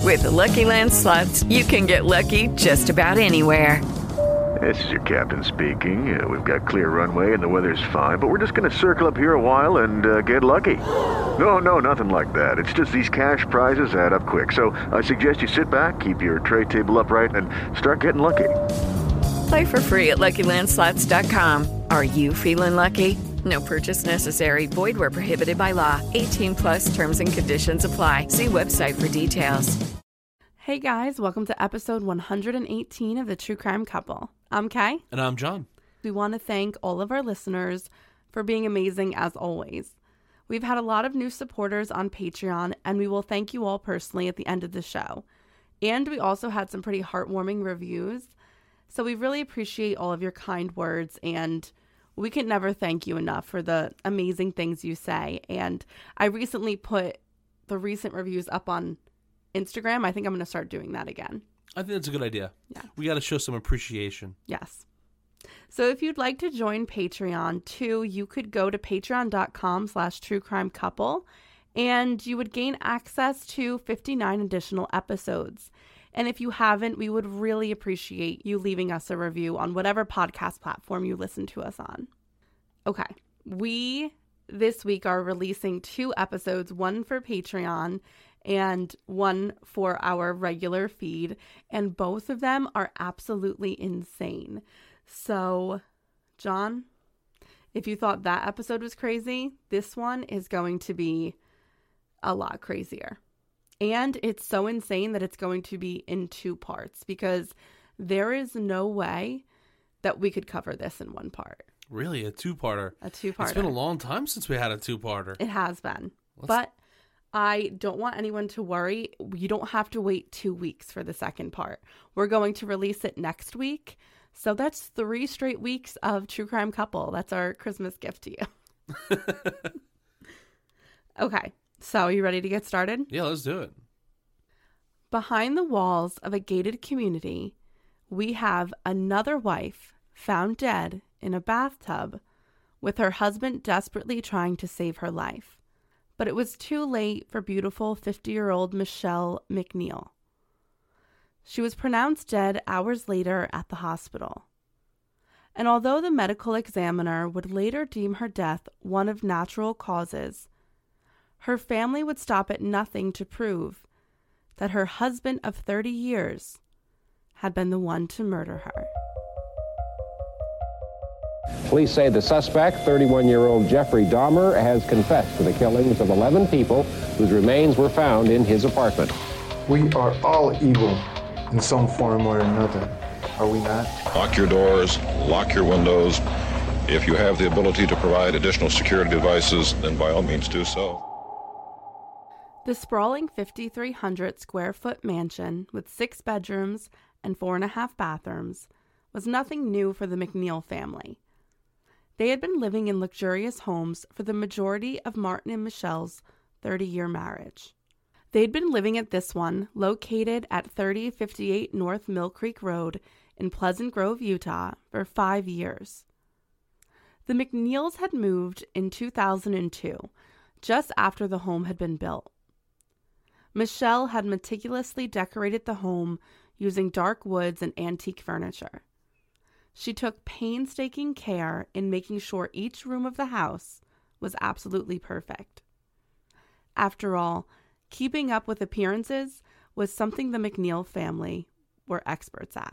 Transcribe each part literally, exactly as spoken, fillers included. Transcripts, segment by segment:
With the Lucky Land Slots, you can get lucky just about anywhere. This is your captain speaking. Uh, we've got clear runway and the weather's fine, but we're just going to circle up here a while and uh, get lucky. No, no, nothing like that. It's just these cash prizes add up quick. So I suggest you sit back, keep your tray table upright, and start getting lucky. Play for free at Lucky Land Slots dot com. Are you feeling lucky? No purchase necessary. Void where prohibited by law. eighteen plus terms and conditions apply. See website for details. Hey guys, welcome to episode one hundred eighteen of The True Crime Couple. I'm Kay. And I'm John. We want to thank all of our listeners for being amazing as always. We've had a lot of new supporters on Patreon, and we will thank you all personally at the end of the show. And we also had some pretty heartwarming reviews. So we really appreciate all of your kind words, and we can never thank you enough for the amazing things you say. And I recently put the recent reviews up on Instagram. I think I'm going to start doing that again. I think that's a good idea. Yeah. We got to show some appreciation. Yes. So if you'd like to join Patreon too, you could go to patreon.com slash true crime couple, and you would gain access to fifty-nine additional episodes. And if you haven't, we would really appreciate you leaving us a review on whatever podcast platform you listen to us on. Okay. We, this week, are releasing two episodes, one for Patreon and one for our regular feed, and both of them are absolutely insane. So, John, if you thought that episode was crazy, this one is going to be a lot crazier. And it's so insane that it's going to be in two parts, because there is no way that we could cover this in one part. Really? A two-parter? A two-parter. It's been a long time since we had a two-parter. It has been. Let's... But I don't want anyone to worry. You don't have to wait two weeks for the second part. We're going to release it next week. So that's three straight weeks of True Crime Couple. That's our Christmas gift to you. Okay. So are you ready to get started? Yeah, let's do it. Behind the walls of a gated community, we have another wife found dead in a bathtub with her husband desperately trying to save her life. But it was too late for beautiful fifty-year-old Michelle McNeil. She was pronounced dead hours later at the hospital. And although the medical examiner would later deem her death one of natural causes, her family would stop at nothing to prove that her husband of thirty years had been the one to murder her. Police say the suspect, thirty-one-year-old Jeffrey Dahmer, has confessed to the killings of eleven people whose remains were found in his apartment. We are all evil in some form or another, are we not? Lock your doors, lock your windows. If you have the ability to provide additional security devices, then by all means do so. The sprawling fifty-three hundred square foot mansion with six bedrooms and four and a half bathrooms was nothing new for the McNeil family. They had been living in luxurious homes for the majority of Martin and Michelle's thirty-year marriage. They'd been living at this one, located at thirty fifty-eight North Mill Creek Road in Pleasant Grove, Utah, for five years. The McNeils had moved in two thousand two, just after the home had been built. Michelle had meticulously decorated the home using dark woods and antique furniture. She took painstaking care in making sure each room of the house was absolutely perfect. After all, keeping up with appearances was something the McNeil family were experts at.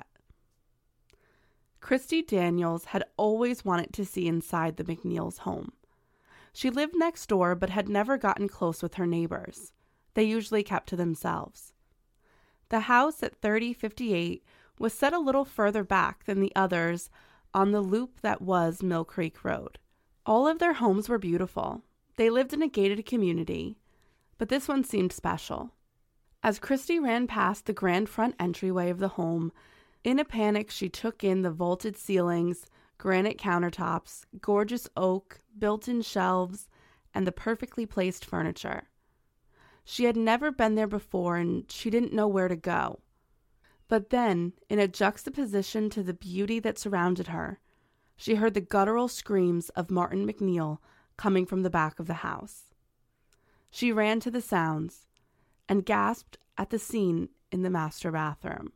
Christy Daniels had always wanted to see inside the McNeils' home. She lived next door but had never gotten close with her neighbors. They usually kept to themselves. The house at thirty fifty-eight was set a little further back than the others on the loop that was Mill Creek Road. All of their homes were beautiful. They lived in a gated community, but this one seemed special. As Christy ran past the grand front entryway of the home, in a panic she took in the vaulted ceilings, granite countertops, gorgeous oak, built-in shelves, and the perfectly placed furniture. She had never been there before, and she didn't know where to go. But then, in a juxtaposition to the beauty that surrounded her, she heard the guttural screams of Martin McNeil coming from the back of the house. She ran to the sounds and gasped at the scene in the master bathroom.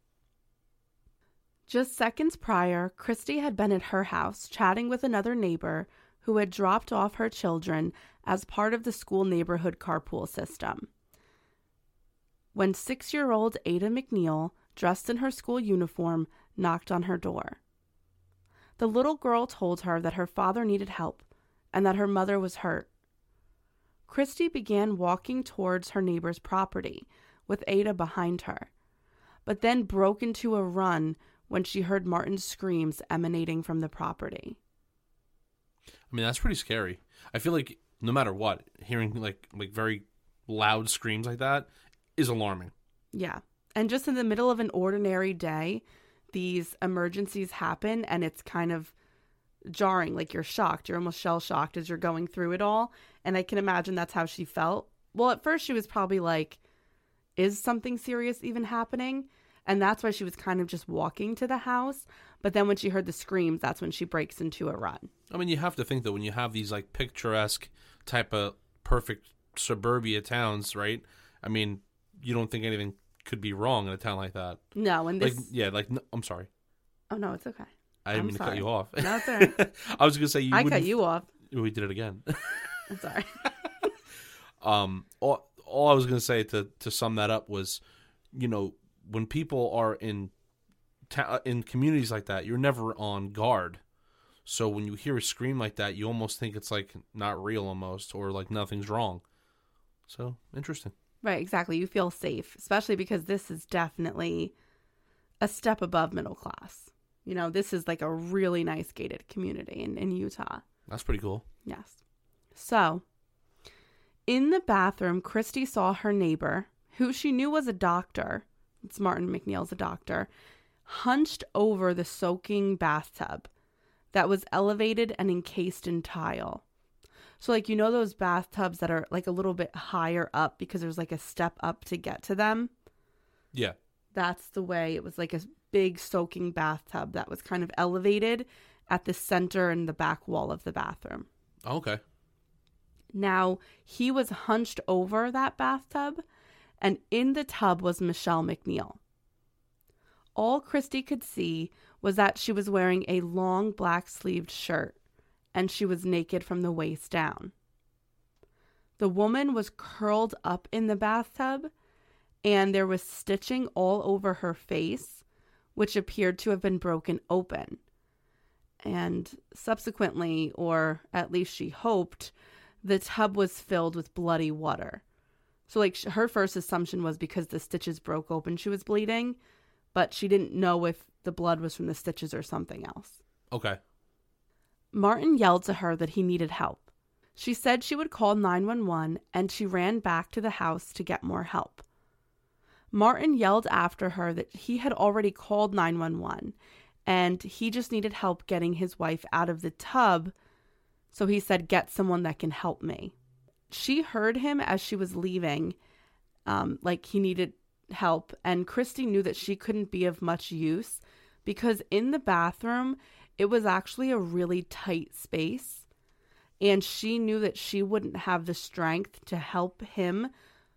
Just seconds prior, Christy had been at her house chatting with another neighbor who had dropped off her children as part of the school neighborhood carpool system, when six-year-old Ada McNeil, dressed in her school uniform, knocked on her door. The little girl told her that her father needed help and that her mother was hurt. Christy began walking towards her neighbor's property with Ada behind her, but then broke into a run when she heard Martin's screams emanating from the property. I mean, that's pretty scary. I feel like no matter what, hearing like like very loud screams like that is alarming. Yeah. And just in the middle of an ordinary day, these emergencies happen and it's kind of jarring. Like, you're shocked. You're almost shell-shocked as you're going through it all. And I can imagine that's how she felt. Well, at first she was probably like, is something serious even happening? And that's why she was kind of just walking to the house. But then when she heard the screams, that's when she breaks into a run. I mean, you have to think that when you have these like picturesque type of perfect suburbia towns, right? I mean, you don't think anything could be wrong in a town like that. No, and this... Like, yeah, like, no, I'm sorry. Oh, no, it's okay. I didn't I'm mean to sorry. cut you off. No, it's all right. I was going to say you I wouldn't... cut you off. We did it again. I'm sorry. um, all, all I was going to say to, to sum that up was, you know, when people are in ta- in communities like that, you're never on guard. So when you hear a scream like that, you almost think it's like not real almost, or like nothing's wrong. So, interesting. Right, exactly. You feel safe, especially because this is definitely a step above middle class. You know, this is like a really nice gated community in, in Utah. That's pretty cool. Yes. So, in the bathroom, Christy saw her neighbor, who she knew was a doctor, it's Martin McNeil's a doctor, hunched over the soaking bathtub that was elevated and encased in tile. So, like, you know those bathtubs that are like a little bit higher up because there's like a step up to get to them? Yeah. That's the way. It was like a big soaking bathtub that was kind of elevated at the center and the back wall of the bathroom. Okay. Now, he was hunched over that bathtub, and in the tub was Michelle McNeil. All Christy could see was that she was wearing a long black-sleeved shirt, and she was naked from the waist down. The woman was curled up in the bathtub, and there was stitching all over her face, which appeared to have been broken open. And subsequently, or at least she hoped, the tub was filled with bloody water. So, like, her first assumption was because the stitches broke open, she was bleeding, but she didn't know if the blood was from the stitches or something else. Okay. Martin yelled to her that he needed help. She said she would call nine one one, and she ran back to the house to get more help. Martin yelled after her that he had already called nine one one, and he just needed help getting his wife out of the tub, so he said, "Get someone that can help me." She heard him as she was leaving, um, like he needed help, and Christy knew that she couldn't be of much use because in the bathroom, it was actually a really tight space, and she knew that she wouldn't have the strength to help him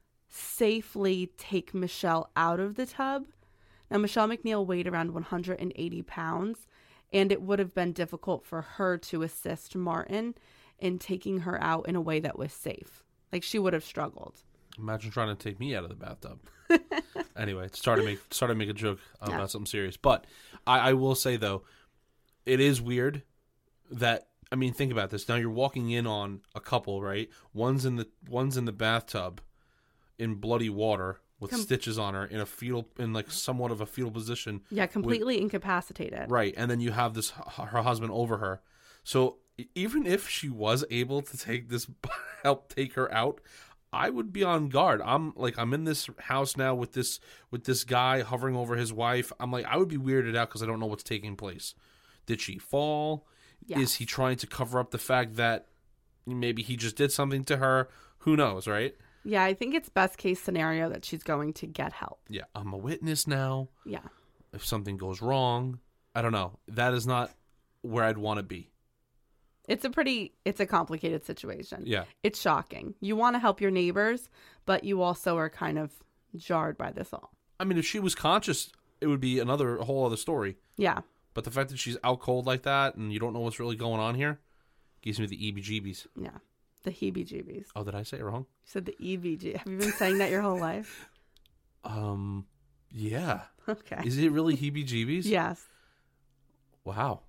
safely take Michelle out of the tub. Now, Michelle McNeil weighed around one hundred eighty pounds, and it would have been difficult for her to assist Martin in taking her out in a way that was safe. Like, she would have struggled. Imagine trying to take me out of the bathtub. Anyway, started to make started to make a joke about Yeah. something serious, but I, I will say though, it is weird that, I mean, think about this. Now you're walking in on a couple, right? One's in the one's in the bathtub in bloody water with Com- stitches on her in a fetal, in like somewhat of a fetal position. Yeah, completely incapacitated. Right, and then you have this her husband over her. So even if she was able to take this help take her out, I would be on guard. I'm like, I'm in this house now with this with this guy hovering over his wife. I'm like, I would be weirded out because I don't know what's taking place. Did she fall? Yes. Is he trying to cover up the fact that maybe he just did something to her? Who knows, right? Yeah, I think it's best case scenario that she's going to get help. Yeah, I'm a witness now. Yeah. If something goes wrong, I don't know. That is not where I'd want to be. It's a pretty, it's a complicated situation. Yeah. It's shocking. You want to help your neighbors, but you also are kind of jarred by this all. I mean, if she was conscious, it would be another a whole other story. Yeah. But the fact that she's out cold like that and you don't know what's really going on here gives me the E B G Bs. Yeah. The heebie-jeebies. Oh, did I say it wrong? You said the E V G. Have you been saying that your whole life? Um, yeah. Okay. Is it really heebie-jeebies? Yes. Wow.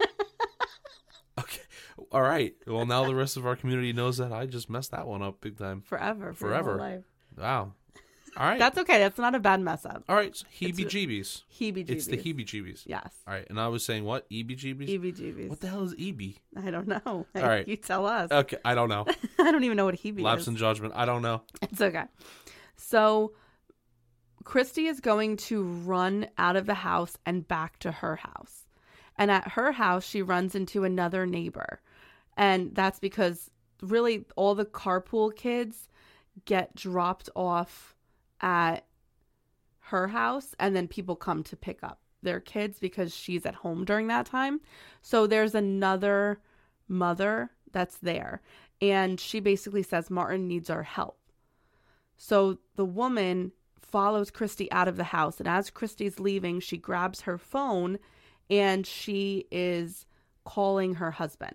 Okay. All right. Well, now the rest of our community knows that I just messed that one up big time. Forever. For Forever. Your whole life. Wow. All right. That's okay. That's not a bad mess up. All right. So heebie-jeebies. Heebie-jeebies. It's the heebie-jeebies. Yes. All right. And I was saying what? E B G Bs? E V G Bs. What the hell is E B? I don't know. All right. You tell us. Okay. I don't know. I don't even know what a heebie Lapse is. in judgment. I don't know. It's okay. So Christy is going to run out of the house and back to her house. And at her house, she runs into another neighbor. And that's because really all the carpool kids get dropped off at her house, and then people come to pick up their kids because she's at home during that time. So there's another mother that's there, and she basically says Martin needs our help. So the woman follows Christy out of the house, and as Christy's leaving, she grabs her phone and she is calling her husband.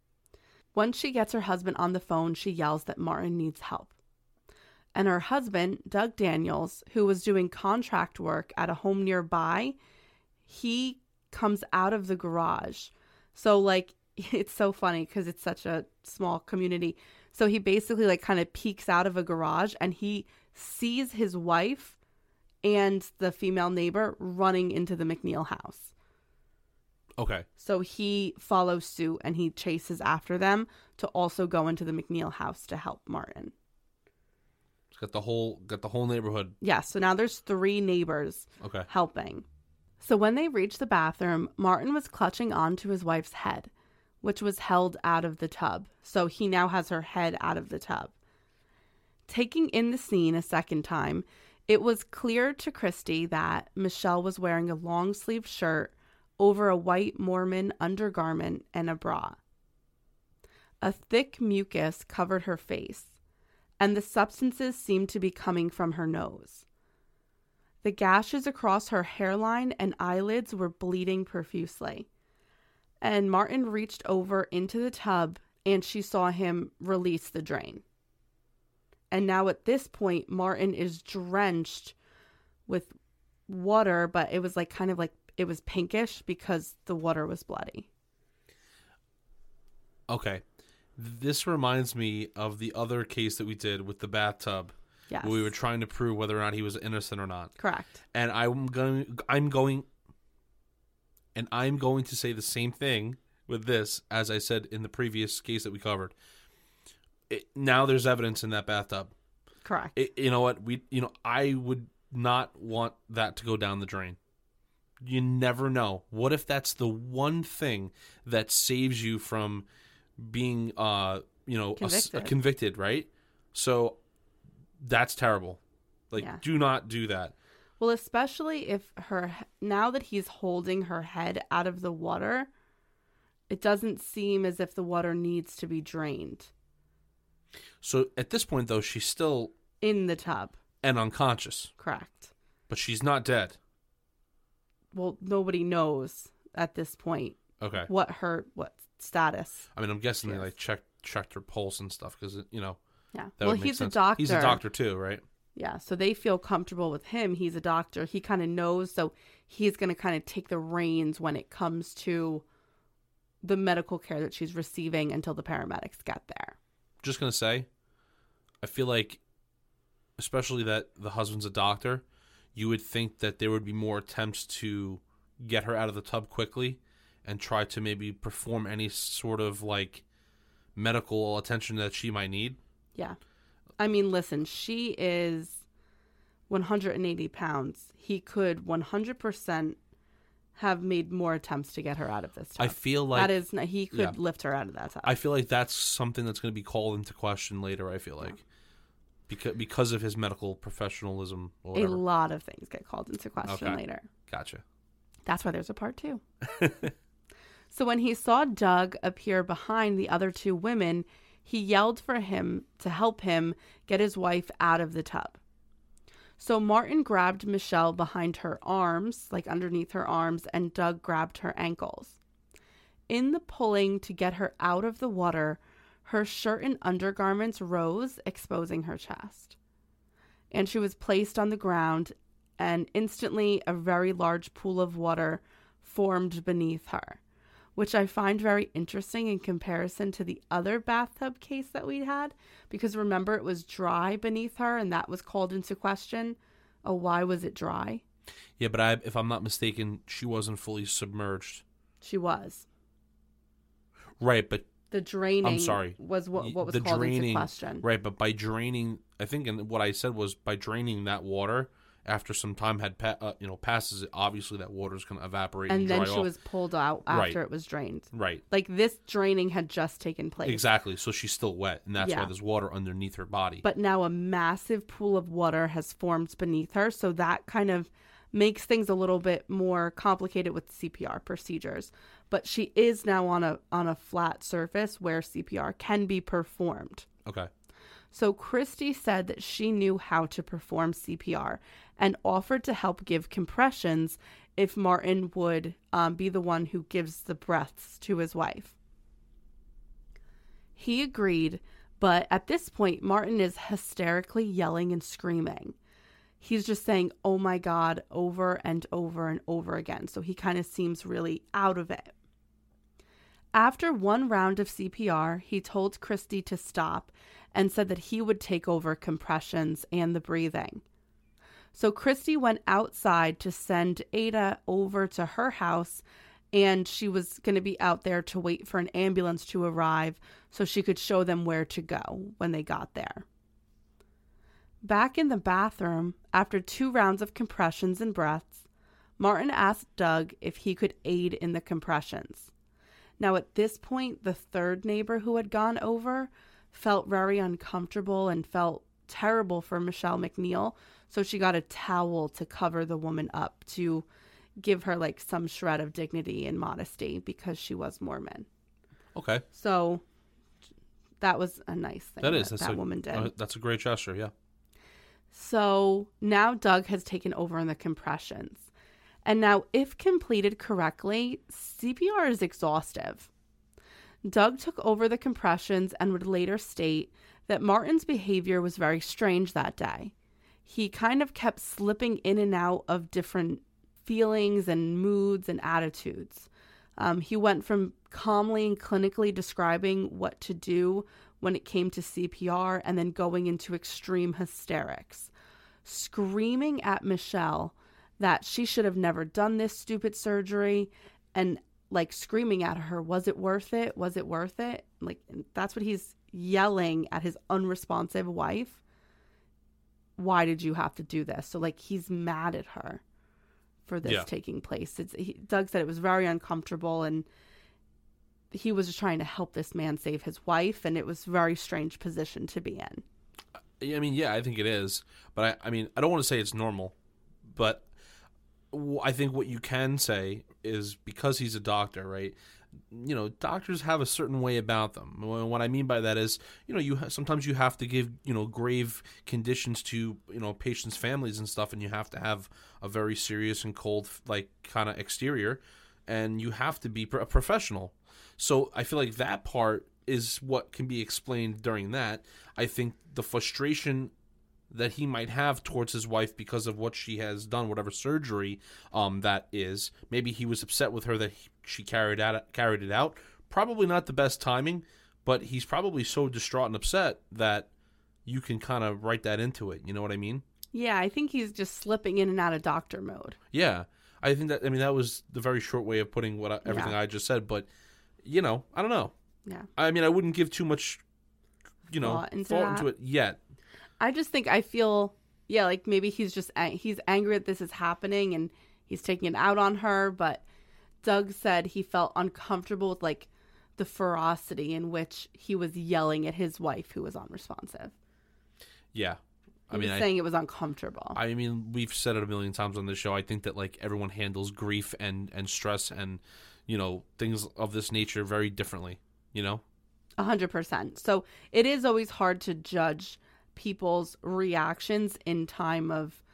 Once she gets her husband on the phone, she yells that Martin needs help. And her husband, Doug Daniels, who was doing contract work at a home nearby, he comes out of the garage. So, like, it's so funny because it's such a small community. So he basically, like, kind of peeks out of a garage and he sees his wife and the female neighbor running into the McNeil house. Okay. So he follows suit and he chases after them to also go into the McNeil house to help Martin. It's got the whole got the whole neighborhood. Yeah, so now there's three neighbors Okay. helping. So when they reached the bathroom, Martin was clutching onto his wife's head, which was held out of the tub. So he now has her head out of the tub. Taking in the scene a second time, it was clear to Christy that Michelle was wearing a long-sleeved shirt over a white Mormon undergarment and a bra. A thick mucus covered her face, and the substances seemed to be coming from her nose. The gashes across her hairline and eyelids were bleeding profusely. And Martin reached over into the tub and she saw him release the drain. And now at this point, Martin is drenched with water, but it was like kind of like it was pinkish because the water was bloody. Okay. This reminds me of the other case that we did with the bathtub. Yes. Where we were trying to prove whether or not he was innocent or not. Correct. And I'm going I'm going and I'm going to say the same thing with this as I said in the previous case that we covered. It, now there's evidence in that bathtub. Correct. It, you know what? We you know, I would not want that to go down the drain. You never know. What if that's the one thing that saves you from being, uh, you know, Convicted. A, a convicted, right? So that's terrible. Like, Yeah. do not do that. Well, especially if her, now that he's holding her head out of the water, it doesn't seem as if the water needs to be drained. So at this point, though, she's still In the tub. and unconscious, Correct. but she's not dead. Well, nobody knows at this point Okay. what her, what status. I mean, I'm guessing they Yes. like checked checked her pulse and stuff because you know. Yeah. That Well, would make he's a sense. doctor. He's a doctor too, right? Yeah. So they feel comfortable with him. He's a doctor. He kind of knows. So he's going to kind of take the reins when it comes to the medical care that she's receiving until the paramedics get there. Just gonna say, I feel like, especially that the husband's a doctor, you would think that there would be more attempts to get her out of the tub quickly and try to maybe perform any sort of like medical attention that she might need. Yeah. I mean, listen, she is one hundred eighty pounds. He could one hundred percent have made more attempts to get her out of this tub. I feel like that is, he could yeah. lift her out of that tub. I feel like that's something that's going to be called into question later. I feel like because because of his medical professionalism or a whatever. lot of things get called into question Okay. later. Gotcha. That's why there's a part two. So when he saw Doug appear behind the other two women, he yelled for him to help him get his wife out of the tub. So Martin grabbed Michelle behind her arms, like underneath her arms, and Doug grabbed her ankles. In the pulling to get her out of the water, her shirt and undergarments rose, exposing her chest. And she was placed on the ground, and instantly a very large pool of water formed beneath her, which I find very interesting in comparison to the other bathtub case that we had, because remember, it was dry beneath her, and that was called into question. Oh, why was it dry? Yeah, but I, if I'm not mistaken, she wasn't fully submerged. She was. Right, but the draining I'm sorry. was what, what was the called draining, into question. Right, but by draining, I think and what I said was by draining that water, after some time had pa- uh, you know passes, obviously that water is going to evaporate and, and dry then she off. was pulled out after Right. it was drained. Right. Like this draining had just taken place. Exactly. So she's still wet, and that's Yeah. why there's water underneath her body. But now a massive pool of water has formed beneath her, so that kind of makes things a little bit more complicated with C P R procedures. But she is now on a on a flat surface where C P R can be performed. Okay. So Christy said that she knew how to perform C P R and offered to help give compressions if Martin would um, be the one who gives the breaths to his wife. He agreed, but at this point, Martin is hysterically yelling and screaming. He's just saying, "Oh my God," over and over and over again. So he kind of seems really out of it. After one round of C P R, he told Christy to stop and said that he would take over compressions and the breathing. So Christy went outside to send Ada over to her house, and she was going to be out there to wait for an ambulance to arrive so she could show them where to go when they got there. Back in the bathroom, after two rounds of compressions and breaths, Martin asked Doug if he could aid in the compressions. Now, at this point, the third neighbor who had gone over felt very uncomfortable and felt terrible for Michelle McNeil, so she got a towel to cover the woman up to give her like some shred of dignity and modesty because she was Mormon. Okay. So that was a nice thing That is. that, That's that a, woman did. Uh, that's a great gesture, yeah. So now Doug has taken over in the compressions. And now, if completed correctly, C P R is exhaustive. Doug took over the compressions and would later state that Martin's behavior was very strange that day. He kind of kept slipping in and out of different feelings and moods and attitudes. Um, he went from calmly and clinically describing what to do when it came to C P R and then going into extreme hysterics, screaming at Michelle that she should have never done this stupid surgery, and like screaming at her, was it worth it? Was it worth it? Like, that's what he's yelling at his unresponsive wife. Why did you have to do this? So like he's mad at her for this Yeah. taking place. It's he, Doug said it was very uncomfortable, and he was just trying to help this man save his wife, and it was a very strange position to be in. I mean, yeah, I think it is. But I, I mean, I don't want to say it's normal, but w- I think what you can say is because he's a doctor, right? You know, doctors have a certain way about them. What I mean by that is, you know, you ha- sometimes you have to give, you know, grave conditions to, you know, patients' families and stuff, and you have to have a very serious and cold, like, kind of exterior, and you have to be a professional. So I feel like that part is what can be explained during that. I think the frustration that he might have towards his wife because of what she has done, whatever surgery um, that is. Maybe he was upset with her that he, she carried out carried it out. Probably not the best timing, but he's probably so distraught and upset that you can kind of write that into it. You know what I mean? Yeah, I think he's just slipping in and out of doctor mode. Yeah, I think that. I mean, that was the very short way of putting what I, everything Yeah. I just said. But you know, I don't know. Yeah. I mean, I wouldn't give too much, you know, Thought into thought that. into it yet. I just think I feel, yeah, like maybe he's just, ang- he's angry that this is happening and he's taking it out on her. But Doug said he felt uncomfortable with like the ferocity in which he was yelling at his wife who was unresponsive. Yeah. He I mean, was I, saying it was uncomfortable. I mean, we've said it a million times on this show. I think that like everyone handles grief and, and stress and, you know, things of this nature very differently, you know? A hundred percent. So it is always hard to judge people's reactions in time of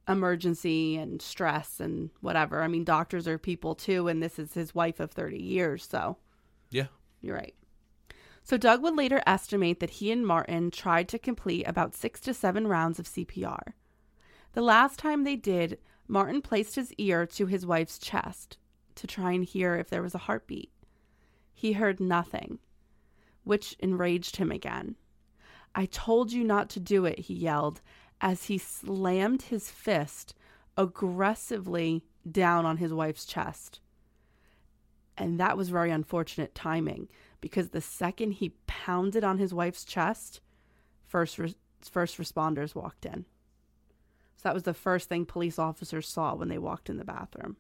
emergency and stress and whatever. I mean, doctors are people too, and this is his wife of thirty years, so. Yeah. You're right. So Doug would later estimate that he and Martin tried to complete about six to seven rounds of C P R. The last time they did, Martin placed his ear to his wife's chest to try and hear if there was a heartbeat. He heard nothing, which enraged him again. "I told you not to do it," he yelled as he slammed his fist aggressively down on his wife's chest. And that was very unfortunate timing, because the second he pounded on his wife's chest, first re- first responders walked in. So that was the first thing police officers saw when they walked in the bathroom.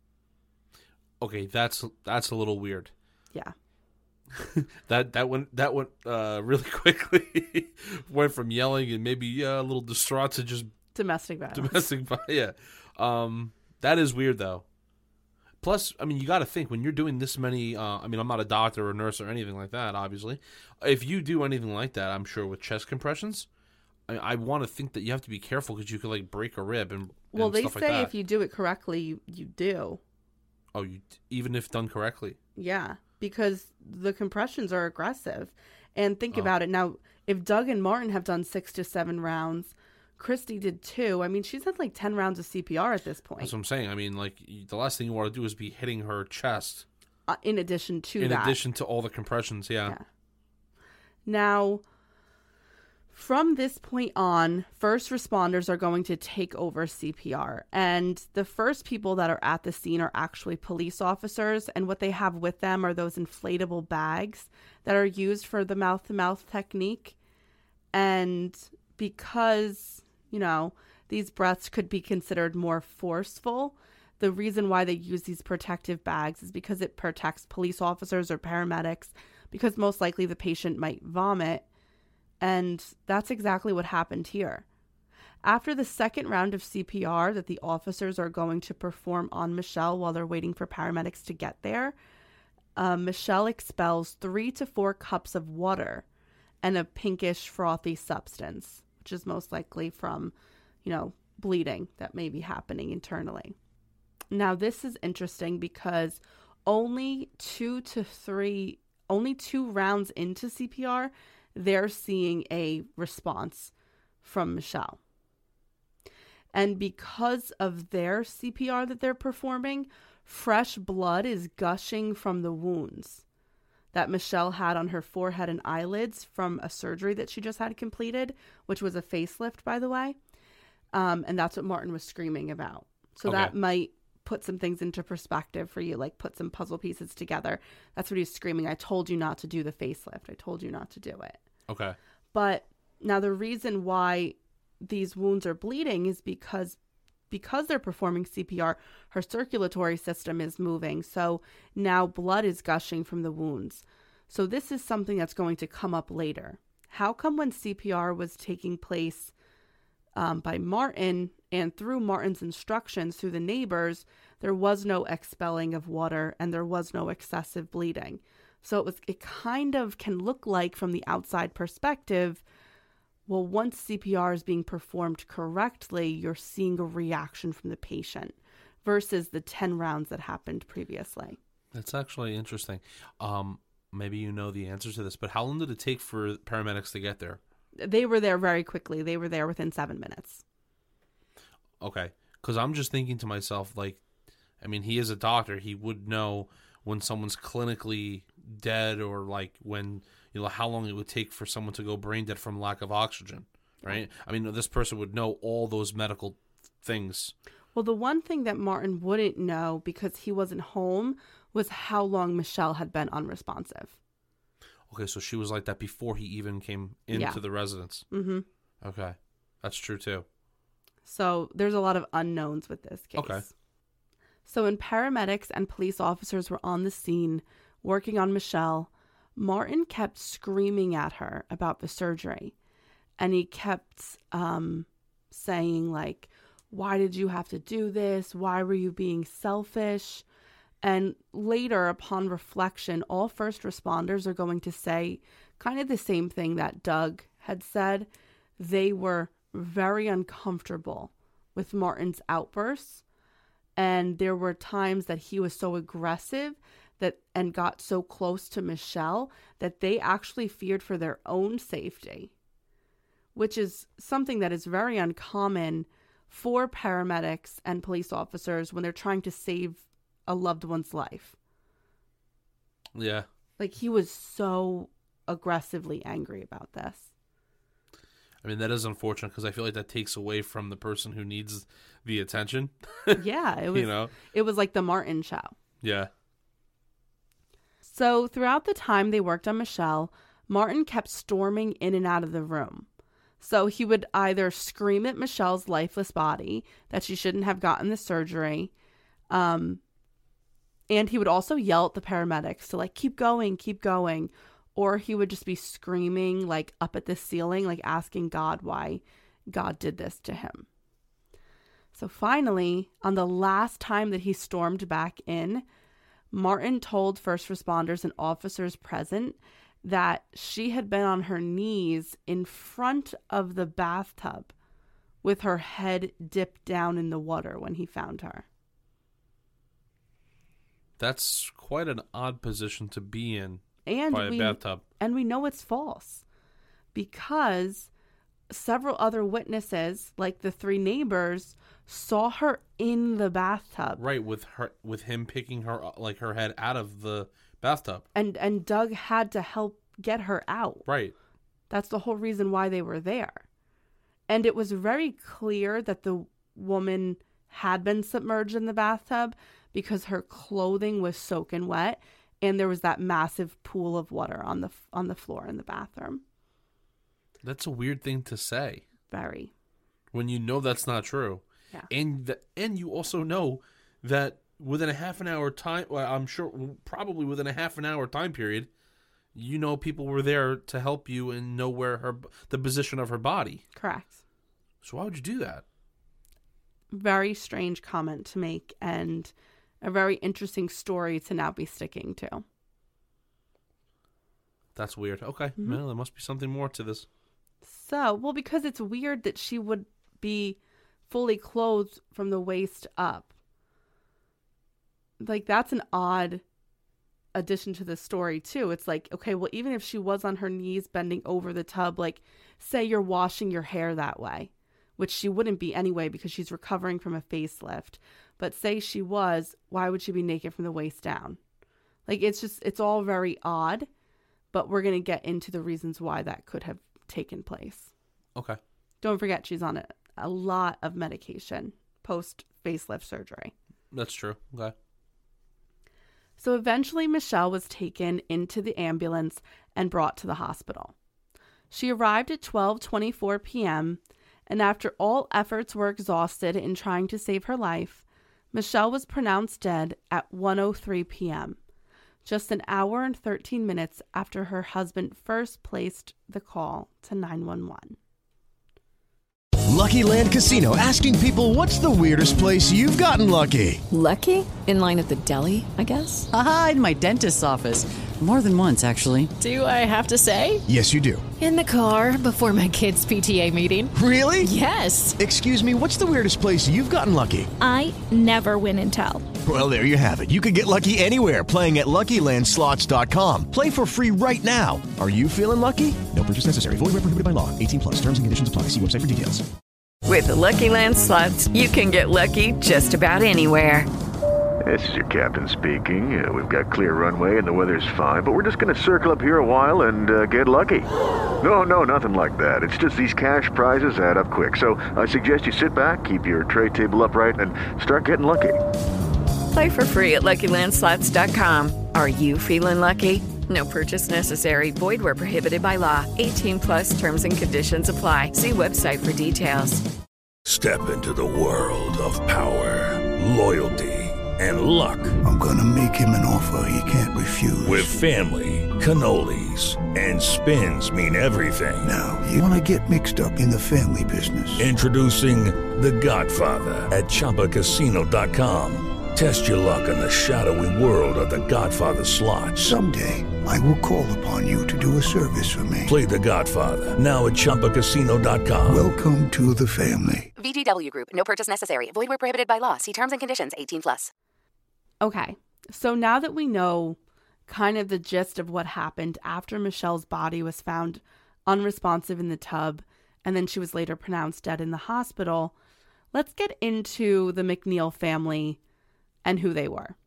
Okay, that's that's a little weird. Yeah. that that went that went uh, really quickly. Went from yelling and maybe yeah, a little distraught to just domestic violence. Domestic violence. Yeah. Um, that is weird though. Plus, I mean, you got to think when you're doing this many. Uh, I mean, I'm not a doctor or nurse or anything like that. Obviously, if you do anything like that, I'm sure with chest compressions, I, I want to think that you have to be careful because you could like break a rib and. Well, and they stuff say like that. if you do it correctly, you, you do. Oh, you even if done correctly. Yeah, because the compressions are aggressive. And think Oh. about it. Now, if Doug and Martin have done six to seven rounds, Christy did too. I mean, she's had like ten rounds of C P R at this point. That's what I'm saying. I mean, like, the last thing you want to do is be hitting her chest. Uh, in addition to in that. In addition to all the compressions, yeah. yeah. Now, from this point on, first responders are going to take over C P R. And the first people that are at the scene are actually police officers. And what they have with them are those inflatable bags that are used for the mouth-to-mouth technique. And because, you know, these breaths could be considered more forceful, the reason why they use these protective bags is because it protects police officers or paramedics, because most likely the patient might vomit. And that's exactly what happened here. After the second round of C P R that the officers are going to perform on Michelle while they're waiting for paramedics to get there, uh, Michelle expels three to four cups of water and a pinkish frothy substance, which is most likely from, you know, bleeding that may be happening internally. Now, this is interesting because only two to three, only two rounds into C P R, they're seeing a response from Michelle. And because of their C P R that they're performing, fresh blood is gushing from the wounds that Michelle had on her forehead and eyelids from a surgery that she just had completed, which was a facelift, by the way. Um, and that's what Martin was screaming about. So Okay. that might put some things into perspective for you, like put some puzzle pieces together. That's what he's screaming. I told you not to do the facelift. I told you not to do it. Okay. But now the reason why these wounds are bleeding is because because they're performing C P R, her circulatory system is moving. So now blood is gushing from the wounds. So this is something that's going to come up later. How come when C P R was taking place um, by Martin and through Martin's instructions through the neighbors, there was no expelling of water and there was no excessive bleeding? So it was, it kind of can look like from the outside perspective, well, once C P R is being performed correctly, you're seeing a reaction from the patient versus the ten rounds that happened previously. That's actually interesting. Um, maybe you know the answer to this, but how long did it take for paramedics to get there? They were there very quickly. They were there within seven minutes. Okay. Because I'm just thinking to myself, like, I mean, he is a doctor. He would know when someone's clinically dead or, like, when, you know, how long it would take for someone to go brain dead from lack of oxygen, right? I mean, this person would know all those medical things. Well, the one thing that Martin wouldn't know because he wasn't home was how long Michelle had been unresponsive. Okay, so she was like that before he even came into Yeah. the residence. Mm-hmm. Okay, that's true too. So there's a lot of unknowns with this case. Okay. So when paramedics and police officers were on the scene working on Michelle, Martin kept screaming at her about the surgery. And he kept um, saying, like, why did you have to do this? Why were you being selfish? And later, upon reflection, all first responders are going to say kind of the same thing that Doug had said. They were very uncomfortable with Martin's outbursts. And there were times that he was so aggressive that and got so close to Michelle that they actually feared for their own safety, which is something that is very uncommon for paramedics and police officers when they're trying to save a loved one's life. Yeah. Like, he was so aggressively angry about this. I mean, that is unfortunate because I feel like that takes away from the person who needs the attention. Yeah, it was, you know? It was like the Martin show. Yeah. So throughout the time they worked on Michelle, Martin kept storming in and out of the room. So he would either scream at Michelle's lifeless body that she shouldn't have gotten the surgery. Um, and he would also yell at the paramedics to like, keep going, keep going. Or he would just be screaming like up at the ceiling, like asking God why God did this to him. So finally, on the last time that he stormed back in, Martin told first responders and officers present that she had been on her knees in front of the bathtub with her head dipped down in the water when he found her. That's quite an odd position to be in and by a we, bathtub. And we know it's false because several other witnesses, like the three neighbors, saw her in the bathtub. Right, with her, with him picking her, like her head out of the bathtub. And and Doug had to help get her out. Right. That's the whole reason why they were there. And it was very clear that the woman had been submerged in the bathtub because her clothing was soaking wet and there was that massive pool of water on the on the floor in the bathroom. That's a weird thing to say. Very. When you know that's not true. Yeah. And the, and you also know that within a half an hour time, well, I'm sure probably within a half an hour time period, you know people were there to help you and know where her the position of her body. Correct. So why would you do that? Very strange comment to make and a very interesting story to now be sticking to. That's weird. Okay. Mm-hmm. Well, there must be something more to this. So, well, because it's weird that she would be fully clothed from the waist up. Like, that's an odd addition to the story, too. It's like, okay, well, even if she was on her knees bending over the tub, like, say you're washing your hair that way, which she wouldn't be anyway because she's recovering from a facelift. But say she was, why would she be naked from the waist down? Like, it's just, it's all very odd, but we're going to get into the reasons why that could have taken place. Okay. Don't forget, she's on a, a lot of medication post facelift surgery. That's true. Okay. So eventually Michelle was taken into the ambulance and brought to the hospital. She arrived at twelve twenty-four p.m. and after all efforts were exhausted in trying to save her life, Michelle was pronounced dead at one oh three p.m., just an hour and thirteen minutes after her husband first placed the call to nine one one. Lucky Land Casino, asking people, what's the weirdest place you've gotten lucky? Lucky? In line at the deli, I guess? Aha, in my dentist's office. More than once, actually. Do I have to say? Yes, you do. In the car before my kids' P T A meeting. Really? Yes. Excuse me, what's the weirdest place you've gotten lucky? I never win and tell. Well, there you have it. You can get lucky anywhere, playing at Lucky Land Slots dot com. Play for free right now. Are you feeling lucky? No purchase necessary. Void where prohibited by law. eighteen plus. Terms and conditions apply. See website for details. With the Lucky Land Slots, you can get lucky just about anywhere. This is your captain speaking. Uh, we've got clear runway and the weather's fine, but we're just going to circle up here a while and uh, get lucky. No, no, nothing like that. It's just these cash prizes add up quick. So I suggest you sit back, keep your tray table upright, and start getting lucky. Play for free at Lucky Land Slots dot com. Are you feeling lucky? No purchase necessary. Void where prohibited by law. eighteen plus terms and conditions apply. See website for details. Step into the world of power, loyalty, and luck. I'm gonna make him an offer he can't refuse. With family, cannolis, and spins mean everything. Now, you wanna get mixed up in the family business. Introducing The Godfather at Chumba Casino dot com. Test your luck in the shadowy world of The Godfather slot. Someday, I will call upon you to do a service for me. Play The Godfather, now at Chumba Casino dot com. Welcome to the family. V G W Group. No purchase necessary. Void where prohibited by law. See terms and conditions. eighteen plus. Okay, so now that we know kind of the gist of what happened after Michelle's body was found unresponsive in the tub, and then she was later pronounced dead in the hospital, let's get into the McNeil family and who they were.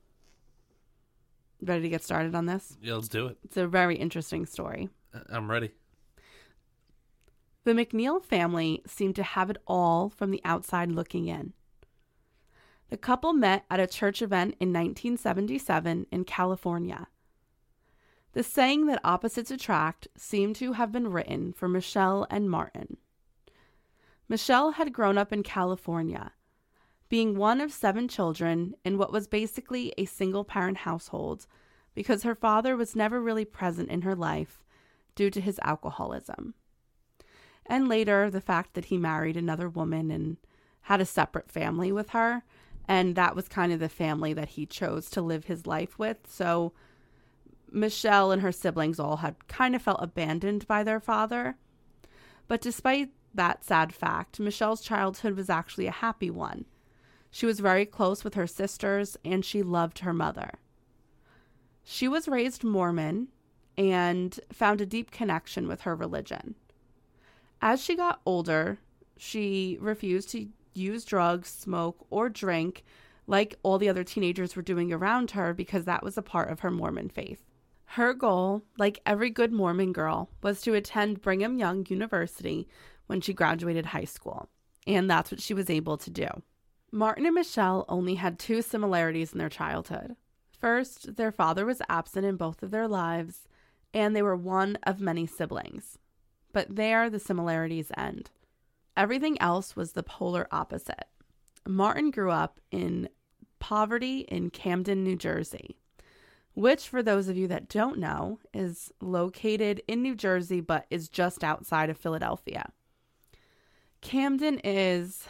Ready to get started on this? Yeah, let's do it. It's a very interesting story. I'm ready. The McNeil family seemed to have it all from the outside looking in. The couple met at a church event in nineteen seventy-seven in California. The saying that opposites attract seemed to have been written for Michelle and Martin. Michelle had grown up in California, being one of seven children in what was basically a single-parent household because her father was never really present in her life due to his alcoholism. And later, the fact that he married another woman and had a separate family with her, and that was kind of the family that he chose to live his life with. So Michelle and her siblings all had kind of felt abandoned by their father. But despite that sad fact, Michelle's childhood was actually a happy one. She was very close with her sisters, and she loved her mother. She was raised Mormon and found a deep connection with her religion. As she got older, she refused to use drugs, smoke, or drink like all the other teenagers were doing around her because that was a part of her Mormon faith. Her goal, like every good Mormon girl, was to attend Brigham Young University when she graduated high school, and that's what she was able to do. Martin and Michelle only had two similarities in their childhood. First, their father was absent in both of their lives, and they were one of many siblings. But there, the similarities end. Everything else was the polar opposite. Martin grew up in poverty in Camden, New Jersey, which, for those of you that don't know, is located in New Jersey, but is just outside of Philadelphia. Camden is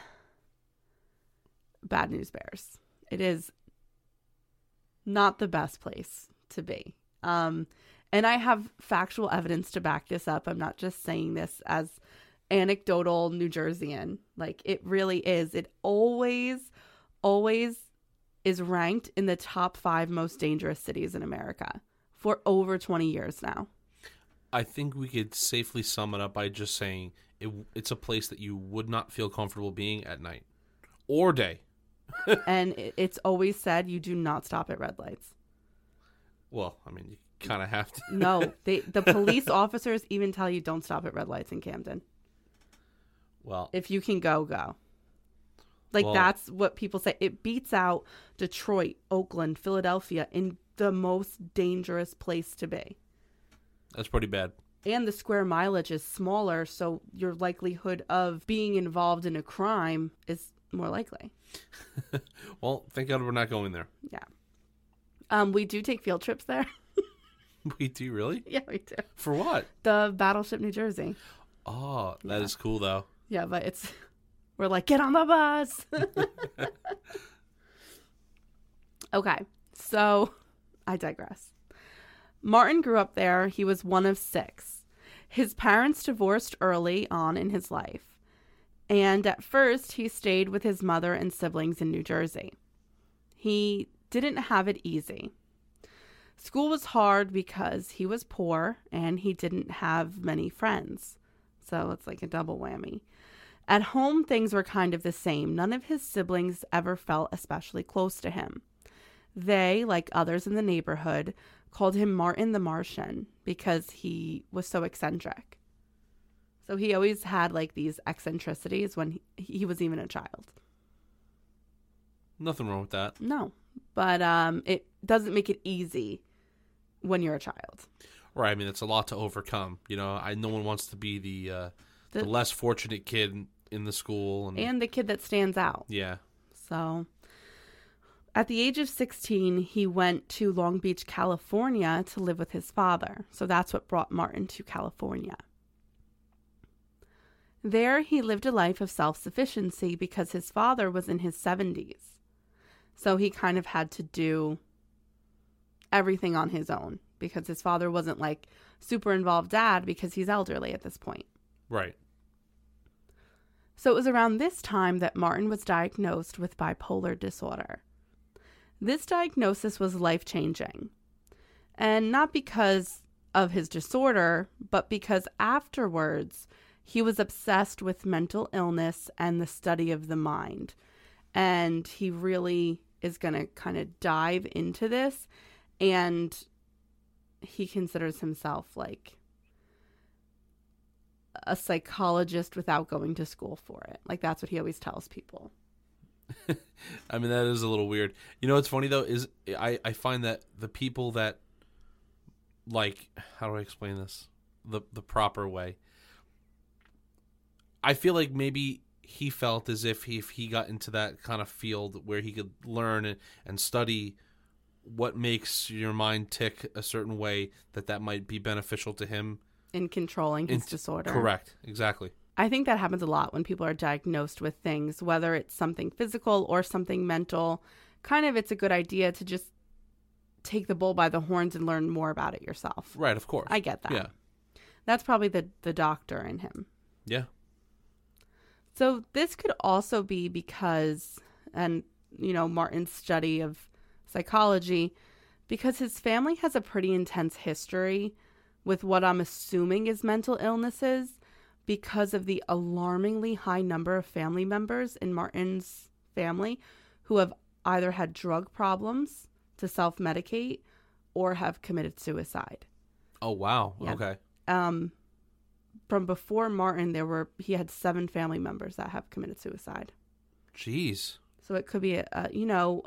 bad news bears. It is not the best place to be. Um, and I have factual evidence to back this up. I'm not just saying this as anecdotal New Jerseyan. Like, it really is. It always, always is ranked in the top five most dangerous cities in America for over twenty years now. I think we could safely sum it up by just saying it, it's a place that you would not feel comfortable being at night or day. And it's always said you do not stop at red lights. Well, I mean, you kind of have to. No, they, the police officers even tell you don't stop at red lights in Camden. Well, if you can go, go. Like, well, that's what people say. It beats out Detroit, Oakland, Philadelphia in the most dangerous place to be. That's pretty bad. And the square mileage is smaller, so your likelihood of being involved in a crime is more likely. Well, thank God we're not going there. Yeah. Um, we do take field trips there. We do, really? Yeah, we do. For what? The Battleship New Jersey. Oh, that yeah. is cool, though. Yeah, but it's... We're like, get on the bus. Okay, so I digress. Martin grew up there. He was one of six. His parents divorced early on in his life. And at first, he stayed with his mother and siblings in New Jersey. He didn't have it easy. School was hard because he was poor and he didn't have many friends. So it's like a double whammy. At home, things were kind of the same. None of his siblings ever felt especially close to him. They, like others in the neighborhood, called him Martin the Martian because he was so eccentric. So he always had like these eccentricities when he, he was even a child. Nothing wrong with that. No, but um, it doesn't make it easy when you're a child. Right. I mean, it's a lot to overcome. You know, I no one wants to be the uh, the, the less fortunate kid in the school. And, and the kid that stands out. Yeah. So at the age of sixteen, he went to Long Beach, California to live with his father. So that's what brought Martin to California. There, he lived a life of self-sufficiency because his father was in his seventies. So he kind of had to do everything on his own because his father wasn't like super involved dad because he's elderly at this point. Right. So it was around this time that Martin was diagnosed with bipolar disorder. This diagnosis was life-changing. And not because of his disorder, but because afterwards he was obsessed with mental illness and the study of the mind. And he really is going to kind of dive into this. And he considers himself like a psychologist without going to school for it. Like, that's what he always tells people. I mean, that is a little weird. You know what's funny, though, is I, I find that the people that, like, how do I explain this? The the proper way. I feel like maybe he felt as if he, if he got into that kind of field where he could learn and, and study what makes your mind tick a certain way, that that might be beneficial to him. In controlling his In, disorder. Correct. Exactly. I think that happens a lot when people are diagnosed with things, whether it's something physical or something mental. Kind of, it's a good idea to just take the bull by the horns and learn more about it yourself. Right, of course. I get that. Yeah. That's probably the, the doctor in him. Yeah. So this could also be because, and, you know, Martin's study of psychology, because his family has a pretty intense history with what I'm assuming is mental illnesses because of the alarmingly high number of family members in Martin's family who have either had drug problems to self-medicate or have committed suicide. Oh, wow. Yeah. Okay. Um, from before Martin, there were he had seven family members that have committed suicide. Jeez. So it could be, a, a you know,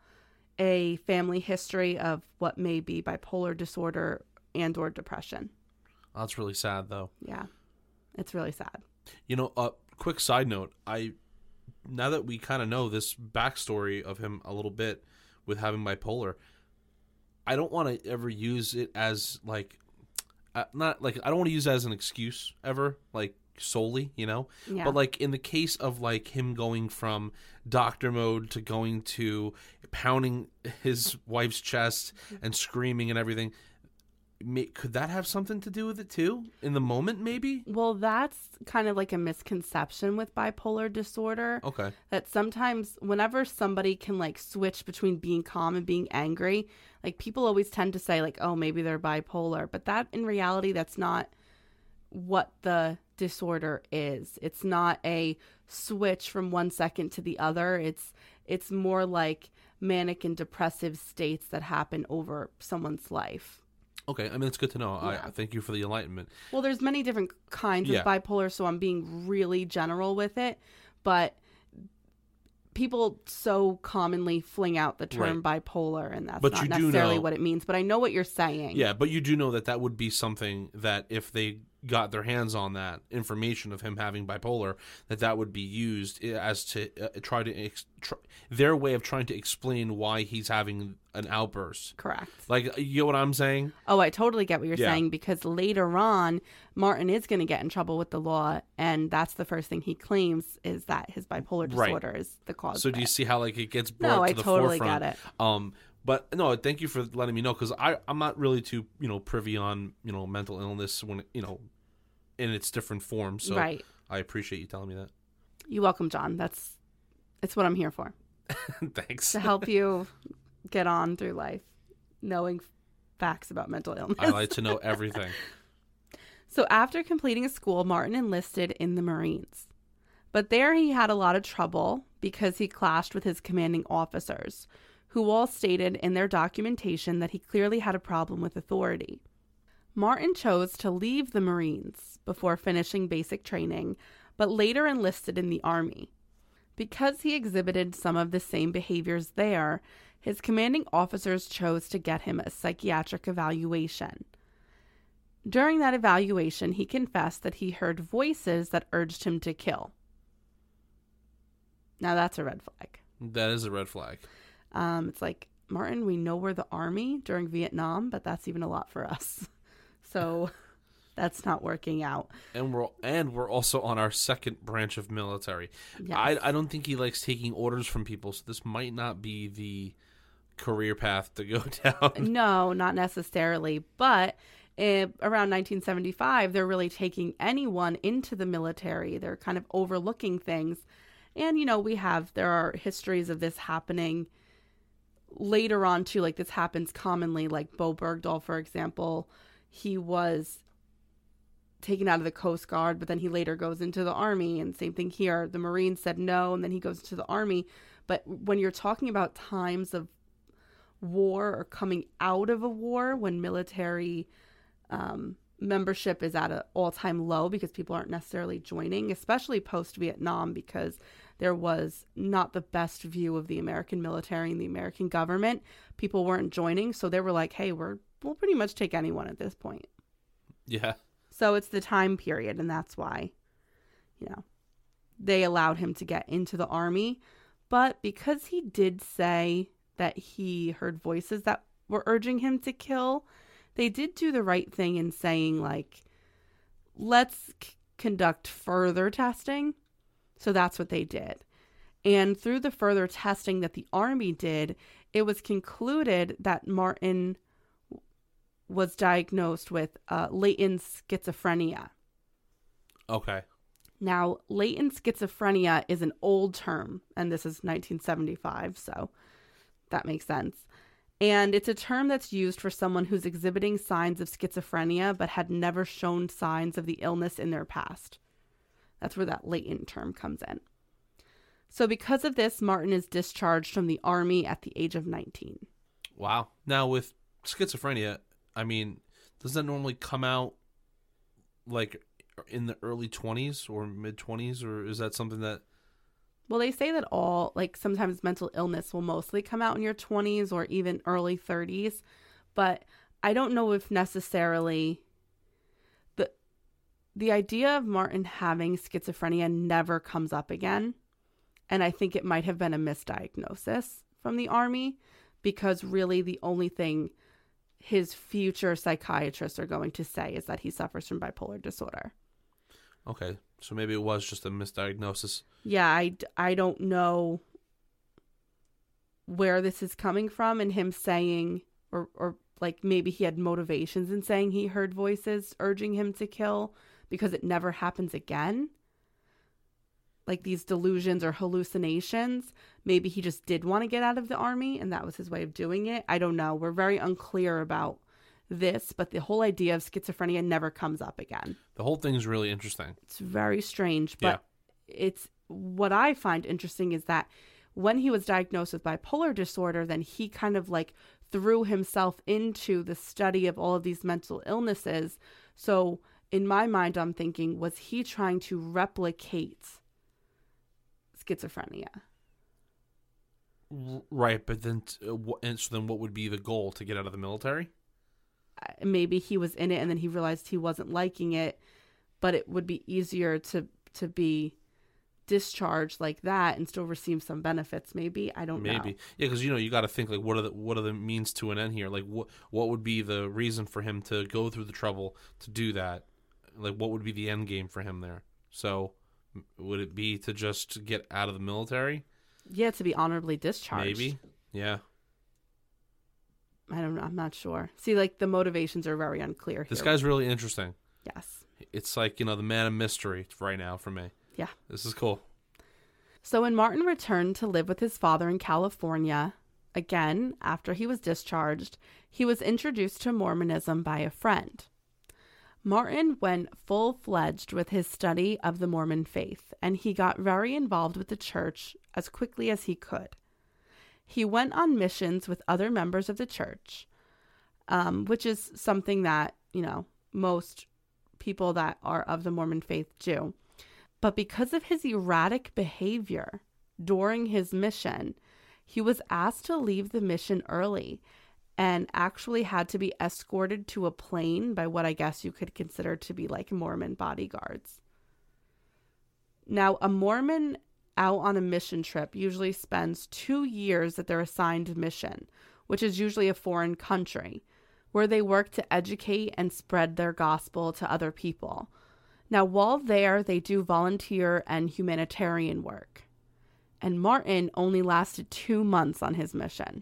a family history of what may be bipolar disorder and or depression. Oh, that's really sad, though. Yeah, it's really sad. You know, a uh, quick side note. I now that we kind of know this backstory of him a little bit with having bipolar, I don't want to ever use it as like, uh, not like I don't want to use it as an excuse ever, like solely, you know. Yeah. But like in the case of like him going from doctor mode to going to pounding his wife's chest and screaming and everything. Could that have something to do with it too? In the moment, maybe? Well, that's kind of like a misconception with bipolar disorder. Okay. That sometimes whenever somebody can like switch between being calm and being angry, like people always tend to say like, oh, maybe they're bipolar. But that in reality, that's not what the disorder is. It's not a switch from one second to the other. It's it's more like manic and depressive states that happen over someone's life. Okay, I mean, it's good to know. Yeah. I, I thank you for the enlightenment. Well, there's many different kinds Yeah. of bipolar, so I'm being really general with it. But people so commonly fling out the term bipolar, and that's But not you do necessarily know- what it means. But I know what you're saying. Yeah, but you do know that that would be something that if they got their hands on that information of him having bipolar, that that would be used as to uh, try to ex- tr- their way of trying to explain why he's having an outburst. Correct. Like, you know what I'm saying? Oh, I totally get what you're Yeah. saying, because later on, Martin is going to get in trouble with the law, and that's the first thing he claims is that his bipolar Right. disorder is the cause So of do you it. see how like it gets brought No, to I the totally forefront? get it. Um, but no, thank you for letting me know, because I I'm not really too you know privy on you know mental illness when it, you know in its different forms. So Right. I appreciate you telling me that. You're welcome, John. That's it's what I'm here for. Thanks. To help you get on through life, knowing facts about mental illness. I like to know everything. So after completing his school, Martin enlisted in the Marines. But there he had a lot of trouble because he clashed with his commanding officers, who all stated in their documentation that he clearly had a problem with authority. Martin chose to leave the Marines before finishing basic training, but later enlisted in the Army. Because he exhibited some of the same behaviors there, his commanding officers chose to get him a psychiatric evaluation. During that evaluation, he confessed that he heard voices that urged him to kill. Now that's a red flag. That is a red flag. Um, it's like, Martin, we know we're the Army during Vietnam, but that's even a lot for us. So that's not working out. And we're and we're also on our second branch of military. Yes. I I don't think he likes taking orders from people, so this might not be the career path to go down. No, not necessarily. But eh, around nineteen seventy-five, they're really taking anyone into the military. They're kind of overlooking things. And, you know, we have, there are histories of this happening later on too. Like this happens commonly, like Bo Bergdahl, for example. He was taken out of the Coast Guard, but then he later goes into the Army. And same thing here. The Marines said no, and then he goes into the Army. But when you're talking about times of war or coming out of a war, when military um, membership is at an all-time low because people aren't necessarily joining, especially post-Vietnam, because there was not the best view of the American military and the American government. People weren't joining, so they were like, hey, we're, we'll pretty much take anyone at this point. Yeah. So it's the time period, and that's why, you know, they allowed him to get into the Army. But because he did say that he heard voices that were urging him to kill, they did do the right thing in saying, like, let's c- conduct further testing. So that's what they did. And through the further testing that the Army did, it was concluded that Martin was diagnosed with uh, latent schizophrenia. Okay. Now, latent schizophrenia is an old term, and this is nineteen seventy-five, so that makes sense. And it's a term that's used for someone who's exhibiting signs of schizophrenia but had never shown signs of the illness in their past. That's where that latent term comes in. So because of this, Martin is discharged from the Army at the age of nineteen. Wow. Now, with schizophrenia, I mean, does that normally come out like in the early twenties or mid twenties, or is that something that... Well, they say that all, like sometimes mental illness will mostly come out in your twenties or even early thirties, but I don't know if necessarily the the idea of Martin having schizophrenia never comes up again. And I think it might have been a misdiagnosis from the Army, because really the only thing his future psychiatrists are going to say is that he suffers from bipolar disorder. Okay, so maybe it was just a misdiagnosis. Yeah, I, I don't know where this is coming from, and him saying, or, or like maybe he had motivations in saying he heard voices urging him to kill because it never happens again. Like these delusions or hallucinations. Maybe he just did want to get out of the Army and that was his way of doing it. I don't know. We're very unclear about this, but the whole idea of schizophrenia never comes up again. The whole thing's really interesting. It's very strange, but yeah. It's what I find interesting is that when he was diagnosed with bipolar disorder, then he kind of like threw himself into the study of all of these mental illnesses. So in my mind, I'm thinking, was he trying to replicate schizophrenia? Right, but then, and so then what would be the goal? To get out of the military? Maybe he was in it and then he realized he wasn't liking it, but it would be easier to to be discharged like that and still receive some benefits. Maybe I don't maybe. know. Maybe yeah, because you know you got to think like what are the what are the means to an end here? Like what what would be the reason for him to go through the trouble to do that? Like what would be the end game for him there? So would it be to just get out of the military? Yeah, to be honorably discharged. Maybe. Yeah. I don't know. I'm not sure. See, like the motivations are very unclear here. This guy's really interesting. Yes. It's like, you know, the man of mystery right now for me. Yeah. This is cool. So when Martin returned to live with his father in California, again, after he was discharged, he was introduced to Mormonism by a friend. Martin went full-fledged with his study of the Mormon faith, and he got very involved with the church as quickly as he could. He went on missions with other members of the church, um, which is something that, you know, most people that are of the Mormon faith do. But because of his erratic behavior during his mission, he was asked to leave the mission early and actually had to be escorted to a plane by what I guess you could consider to be like Mormon bodyguards. Now, a Mormon out on a mission trip usually spends two years at their assigned mission, which is usually a foreign country. where they work to educate and spread their gospel to other people. Now, while there, they do volunteer and humanitarian work. And Martin only lasted two months on his mission.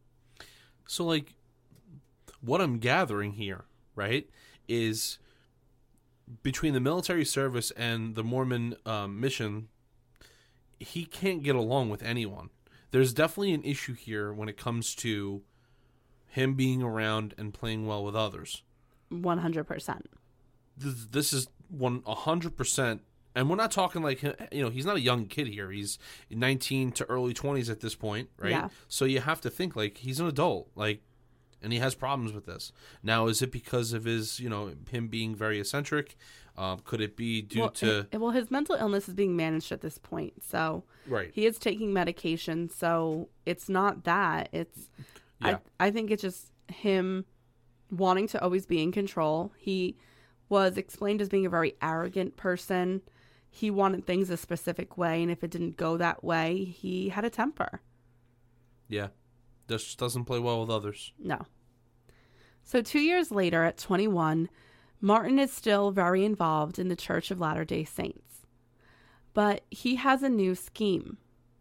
So, like, what I'm gathering here, right, is between the military service and the Mormon um, mission, he can't get along with anyone. There's definitely an issue here when it comes to him being around and playing well with others. one hundred percent. This, this is one hundred percent. And we're not talking like, you know, he's not a young kid here. He's nineteen to early twenties at this point, right? Yeah. So you have to think like he's an adult, like, and he has problems with this. Now, is it because of his, you know, him being very eccentric? Um, could it be due well, to... It, well, his mental illness is being managed at this point. So right. he is taking medication. So it's not that. It's, yeah. I, I think it's just him wanting to always be in control. He was explained as being a very arrogant person. He wanted things a specific way. And if it didn't go that way, he had a temper. Yeah. Just doesn't play well with others. No. So two years later, at twenty-one, Martin is still very involved in the Church of Latter-day Saints. But he has a new scheme.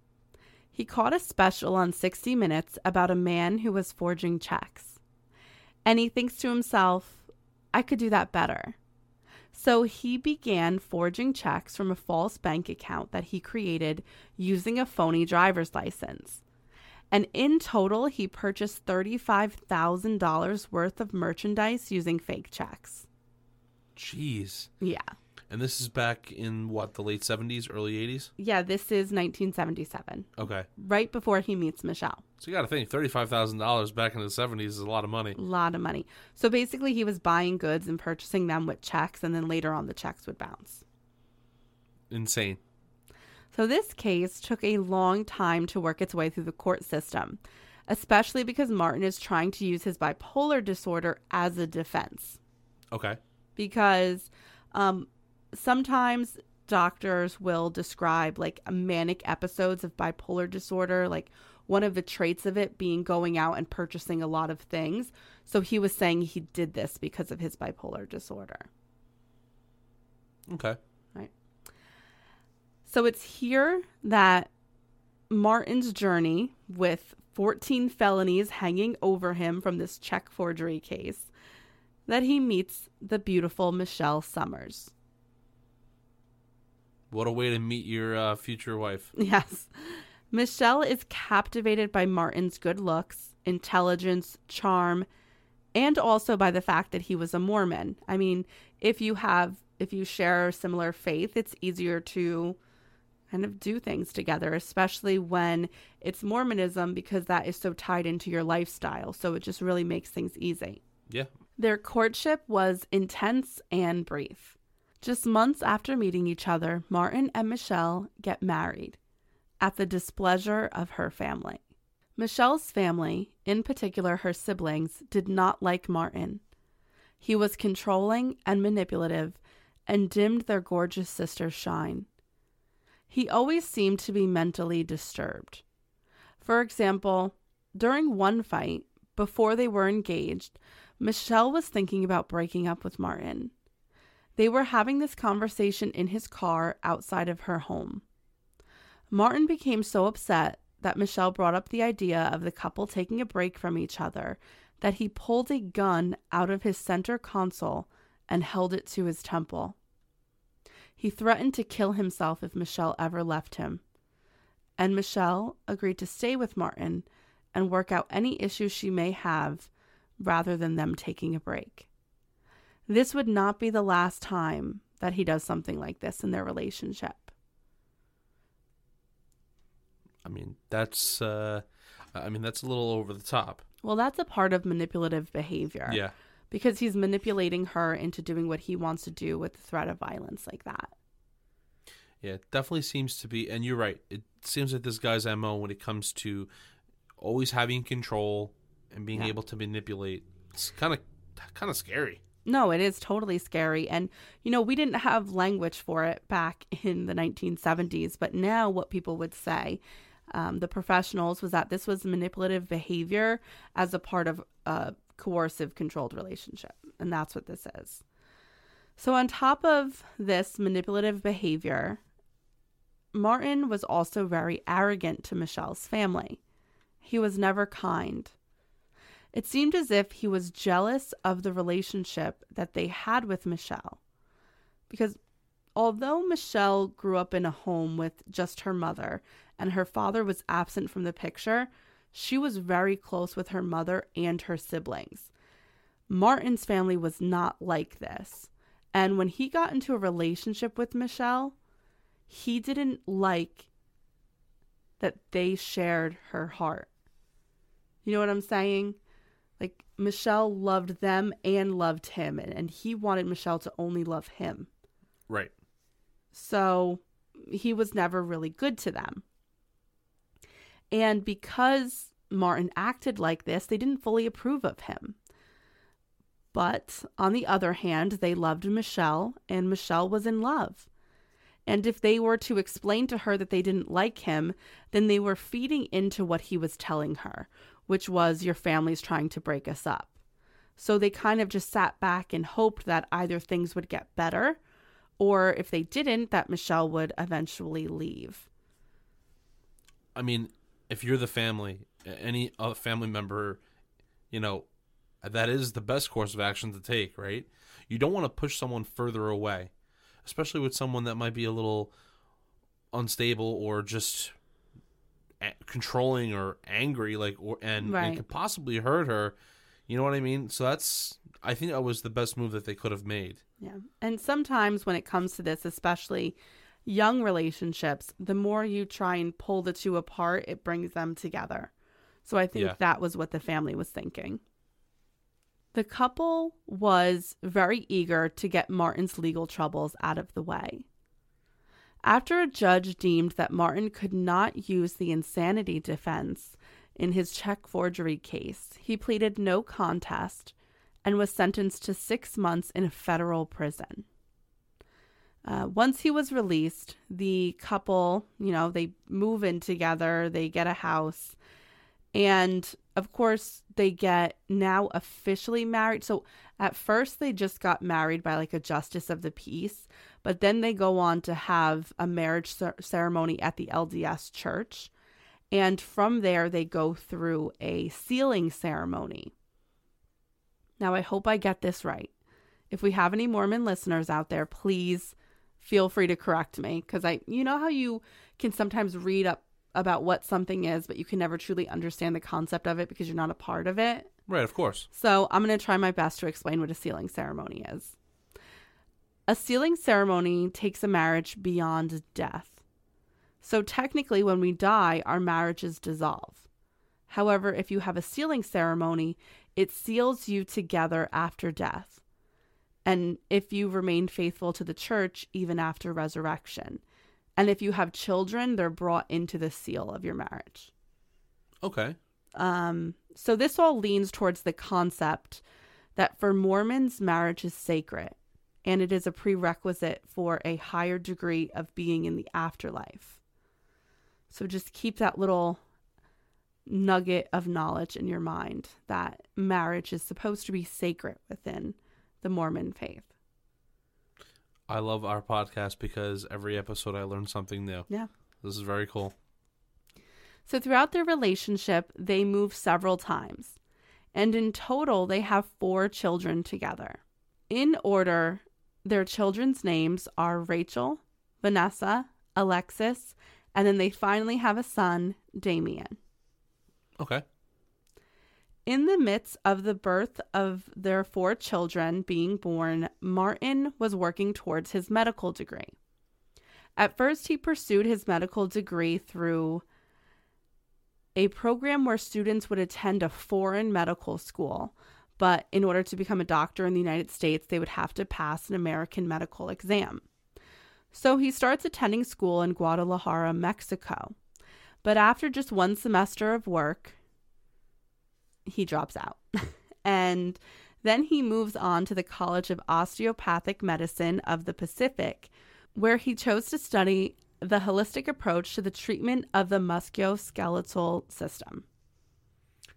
He caught a special on sixty minutes about a man who was forging checks. And he thinks to himself, I could do that better. So he began forging checks from a false bank account that he created using a phony driver's license. And in total, he purchased thirty-five thousand dollars worth of merchandise using fake checks. Jeez. Yeah. And this is back in, what, the late seventies, early eighties? Yeah, this is nineteen seventy-seven. Okay. Right before he meets Michelle. So you got to think, thirty-five thousand dollars back in the seventies is a lot of money. A lot of money. So basically, he was buying goods and purchasing them with checks, and then later on, the checks would bounce. Insane. So this case took a long time to work its way through the court system, especially because Martin is trying to use his bipolar disorder as a defense. Okay. Because um, sometimes doctors will describe like manic episodes of bipolar disorder, like one of the traits of it being going out and purchasing a lot of things. So he was saying he did this because of his bipolar disorder. Okay. Right. So it's here that Martin's journey with fourteen felonies hanging over him from this check forgery case, that he meets the beautiful Michelle Summers. What a way to meet your uh, future wife. Yes. Michelle is captivated by Martin's good looks, intelligence, charm, and also by the fact that he was a Mormon. I mean, if you have, if you share a similar faith, it's easier to kind of do things together, especially when it's Mormonism, because that is so tied into your lifestyle. So it just really makes things easy. Yeah. Their courtship was intense and brief. Just months after meeting each other, Martin and Michelle get married at the displeasure of her family. Michelle's family, in particular her siblings, did not like Martin. He was controlling and manipulative and dimmed their gorgeous sister's shine. He always seemed to be mentally disturbed. For example, during one fight, before they were engaged, Michelle was thinking about breaking up with Martin. They were having this conversation in his car outside of her home. Martin became so upset that Michelle brought up the idea of the couple taking a break from each other that he pulled a gun out of his center console and held it to his temple. He threatened to kill himself if Michelle ever left him. And Michelle agreed to stay with Martin and work out any issues she may have rather than them taking a break. This would not be the last time that he does something like this in their relationship. I mean, that's uh, I mean, that's a little over the top. Well, that's a part of manipulative behavior. Yeah. Because he's manipulating her into doing what he wants to do with the threat of violence like that. Yeah, it definitely seems to be, and you're right, it seems like this guy's M O when it comes to always having control and being Yeah. able to manipulate. It's kind of kind of scary. No, it is totally scary. And, you know, we didn't have language for it back in the nineteen seventies, but now what people would say, um, the professionals, was that this was manipulative behavior as a part of uh, coercive, controlled relationship. And that's what this is. So on top of this manipulative behavior, Martin was also very arrogant to Michelle's family. He was never kind. It seemed as if he was jealous of the relationship that they had with Michelle. Because although Michelle grew up in a home with just her mother and her father was absent from the picture, she was very close with her mother and her siblings. Martin's family was not like this. And when he got into a relationship with Michelle, he didn't like that they shared her heart. You know what I'm saying? Like, Michelle loved them and loved him, and, and he wanted Michelle to only love him. Right. So he was never really good to them. And because Martin acted like this, they didn't fully approve of him. But on the other hand, they loved Michelle, and Michelle was in love. And if they were to explain to her that they didn't like him, then they were feeding into what he was telling her, which was, your family's trying to break us up. So they kind of just sat back and hoped that either things would get better, or if they didn't, that Michelle would eventually leave. I mean, if you're the family, any uh, family member, you know, that is the best course of action to take, right? You don't want to push someone further away, especially with someone that might be a little unstable or just a- controlling or angry, like, or and Right. it could possibly hurt her. You know what I mean? So that's, I think that was the best move that they could have made. Yeah. And sometimes when it comes to this, especially young relationships, the more you try and pull the two apart, it brings them together. So I think Yeah. that was what the family was thinking. The couple was very eager to get Martin's legal troubles out of the way. After a judge deemed that Martin could not use the insanity defense in his check forgery case, he pleaded no contest and was sentenced to six months in a federal prison. Uh, once he was released, the couple, you know, they move in together, they get a house, and of course they get now officially married. So at first they just got married by like a justice of the peace, but then they go on to have a marriage cer- ceremony at the L D S church. And from there they go through a sealing ceremony. Now I hope I get this right. If we have any Mormon listeners out there, please feel free to correct me, because I, you know how you can sometimes read up about what something is, but you can never truly understand the concept of it because you're not a part of it. Right, of course. So I'm going to try my best to explain what a sealing ceremony is. A sealing ceremony takes a marriage beyond death. So technically, when we die, our marriages dissolve. However, if you have a sealing ceremony, it seals you together after death. And if you remain faithful to the church, even after resurrection. And if you have children, they're brought into the seal of your marriage. Okay. Um, so this all leans towards the concept that for Mormons, marriage is sacred, and it is a prerequisite for a higher degree of being in the afterlife. So just keep that little nugget of knowledge in your mind that marriage is supposed to be sacred within the Mormon faith. I love our podcast because every episode I learn something new. Yeah. This is very cool. So throughout their relationship, they move several times. And in total, they have four children together. In order, their children's names are Rachel, Vanessa, Alexis, and then they finally have a son, Damien. Okay. In the midst of the birth of their four children being born, Martin was working towards his medical degree. At first, he pursued his medical degree through a program where students would attend a foreign medical school, but in order to become a doctor in the United States, they would have to pass an American medical exam. So he starts attending school in Guadalajara, Mexico. But after just one semester of work, he drops out. And then he moves on to the College of Osteopathic Medicine of the Pacific, where he chose to study the holistic approach to the treatment of the musculoskeletal system.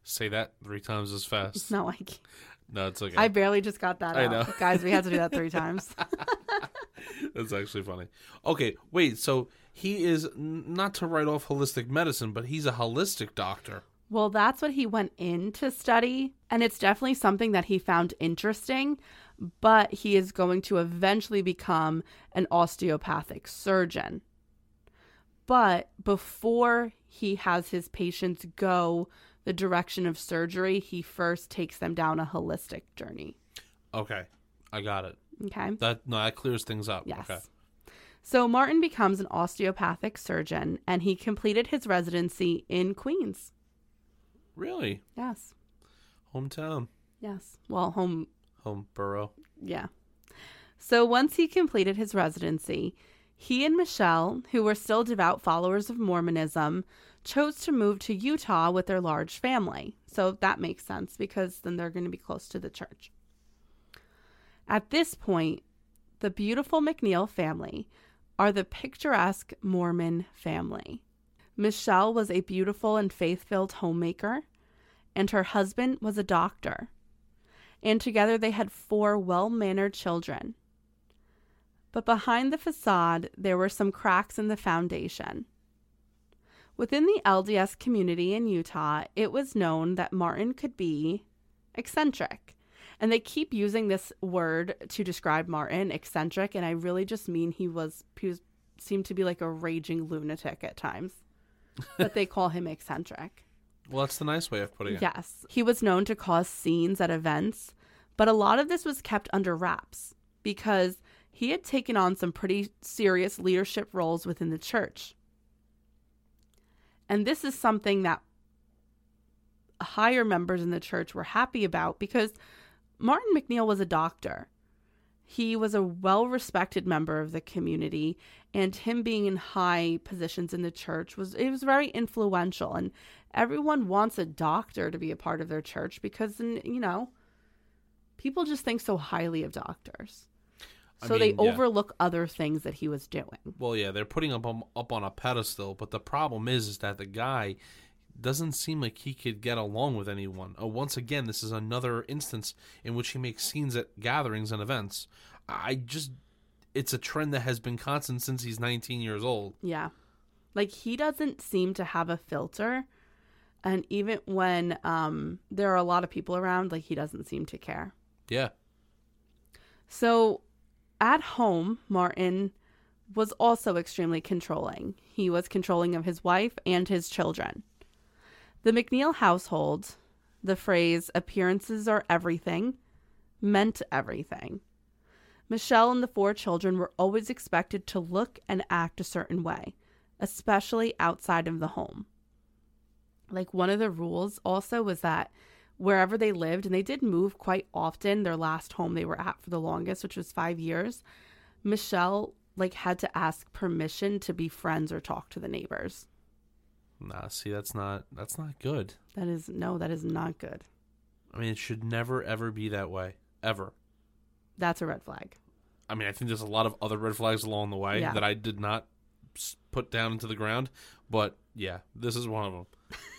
Say that three times as fast. No, I can't. No, it's okay. I barely just got that I out. know. Guys, we had to do that three times. That's actually funny. Okay, wait. So he is n- not to write off holistic medicine, but he's a holistic doctor. Well, that's what he went in to study, and it's definitely something that he found interesting, but he is going to eventually become an osteopathic surgeon. But before he has his patients go the direction of surgery, he first takes them down a holistic journey. Okay, I got it. Okay. That no, that clears things up. Yes. Okay. So Martin becomes an osteopathic surgeon, and he completed his residency in Queens. Really? Yes. Hometown. Yes. Well, home. Home borough. Yeah. So once he completed his residency, he and Michelle, who were still devout followers of Mormonism, chose to move to Utah with their large family. So that makes sense because then they're going to be close to the church. At this point, the beautiful McNeil family are the picturesque Mormon family. Michelle was a beautiful and faith-filled homemaker, and her husband was a doctor. And together they had four well-mannered children. But behind the facade, there were some cracks in the foundation. Within the L D S community in Utah, it was known that Martin could be eccentric. And they keep using this word to describe Martin, eccentric, and I really just mean he was, he was seemed to be like a raging lunatic at times. But they call him eccentric. Well, that's the nice way of putting it. Yes. He was known to cause scenes at events, but a lot of this was kept under wraps because he had taken on some pretty serious leadership roles within the church. And this is something that higher members in the church were happy about because Martin McNeil was a doctor. He was a well-respected member of the community, and him being in high positions in the church was it was very influential. And everyone wants a doctor to be a part of their church because, you know, people just think so highly of doctors. So I mean, they yeah. overlook other things that he was doing. Well, yeah, they're putting him up, up on a pedestal, but the problem is, is that the guy doesn't seem like he could get along with anyone. Oh, once again, this is another instance in which he makes scenes at gatherings and events. I just, it's a trend that has been constant since he's nineteen years old. Yeah. Like, he doesn't seem to have a filter. And even when um, there are a lot of people around, like, he doesn't seem to care. Yeah. So at home, Martin was also extremely controlling. He was controlling of his wife and his children. The McNeil household, the phrase appearances are everything, meant everything. Michelle and the four children were always expected to look and act a certain way, especially outside of the home. Like, one of the rules also was that wherever they lived, and they did move quite often, their last home they were at for the longest, which was five years, Michelle, like, had to ask permission to be friends or talk to the neighbors. Nah, see, that's not that's not good. That is, no, that is not good. I mean, it should never, ever be that way. Ever. That's a red flag. I mean, I think there's a lot of other red flags along the way yeah. that I did not put down into the ground. But, yeah, this is one of them.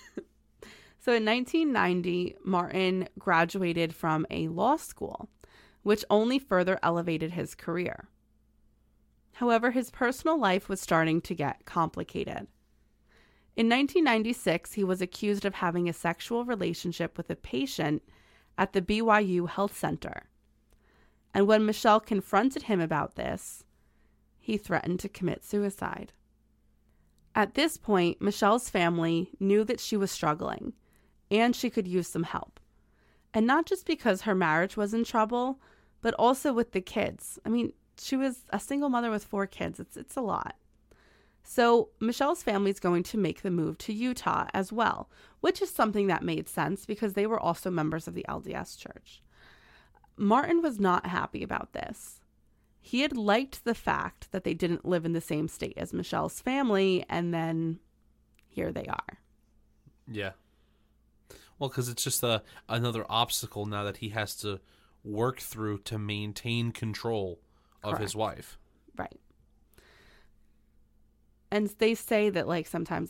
So in nineteen ninety, Martin graduated from a law school, which only further elevated his career. However, his personal life was starting to get complicated. In nineteen ninety-six, he was accused of having a sexual relationship with a patient at the B Y U Health Center. And when Michelle confronted him about this, he threatened to commit suicide. At this point, Michelle's family knew that she was struggling and she could use some help. And not just because her marriage was in trouble, but also with the kids. I mean, she was a single mother with four kids. It's it's a lot. So Michelle's family is going to make the move to Utah as well, which is something that made sense because they were also members of the L D S church. Martin was not happy about this. He had liked the fact that they didn't live in the same state as Michelle's family, and then here they are. Yeah. Well, because it's just a, another obstacle now that he has to work through to maintain control of Correct. his wife. Right. And they say that, like, sometimes, like,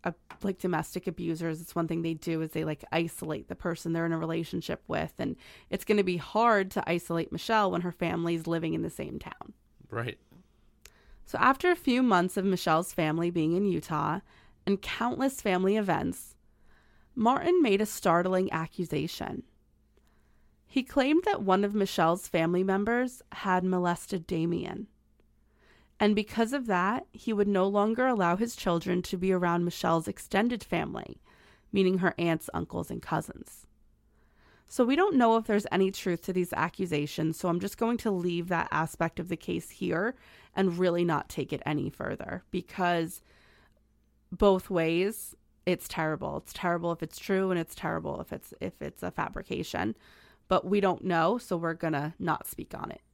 uh, like domestic abusers, it's one thing they do is they like isolate the person they're in a relationship with. And it's going to be hard to isolate Michelle when her family's living in the same town. Right. So after a few months of Michelle's family being in Utah and countless family events, Martin made a startling accusation. He claimed that one of Michelle's family members had molested Damien. And because of that, he would no longer allow his children to be around Michelle's extended family, meaning her aunts, uncles, and cousins. So we don't know if there's any truth to these accusations, so I'm just going to leave that aspect of the case here and really not take it any further, because both ways, it's terrible. It's terrible if it's true, and it's terrible if it's if it's a fabrication. But we don't know, so we're going to not speak on it.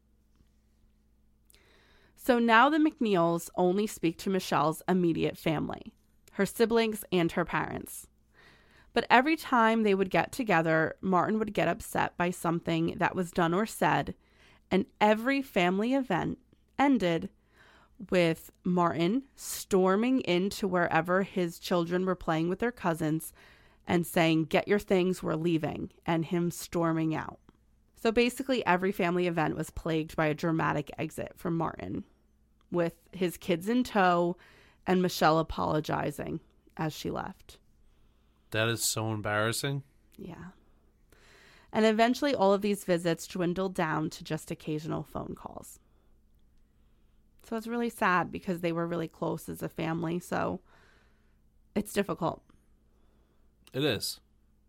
So now the McNeils only speak to Michelle's immediate family, her siblings and her parents. But every time they would get together, Martin would get upset by something that was done or said, and every family event ended with Martin storming into wherever his children were playing with their cousins and saying, "Get your things, we're leaving," and him storming out. So basically every family event was plagued by a dramatic exit from Martin, with his kids in tow and Michelle apologizing as she left. That is so embarrassing. Yeah. And eventually all of these visits dwindled down to just occasional phone calls. So it's really sad because they were really close as a family, so it's difficult. It is.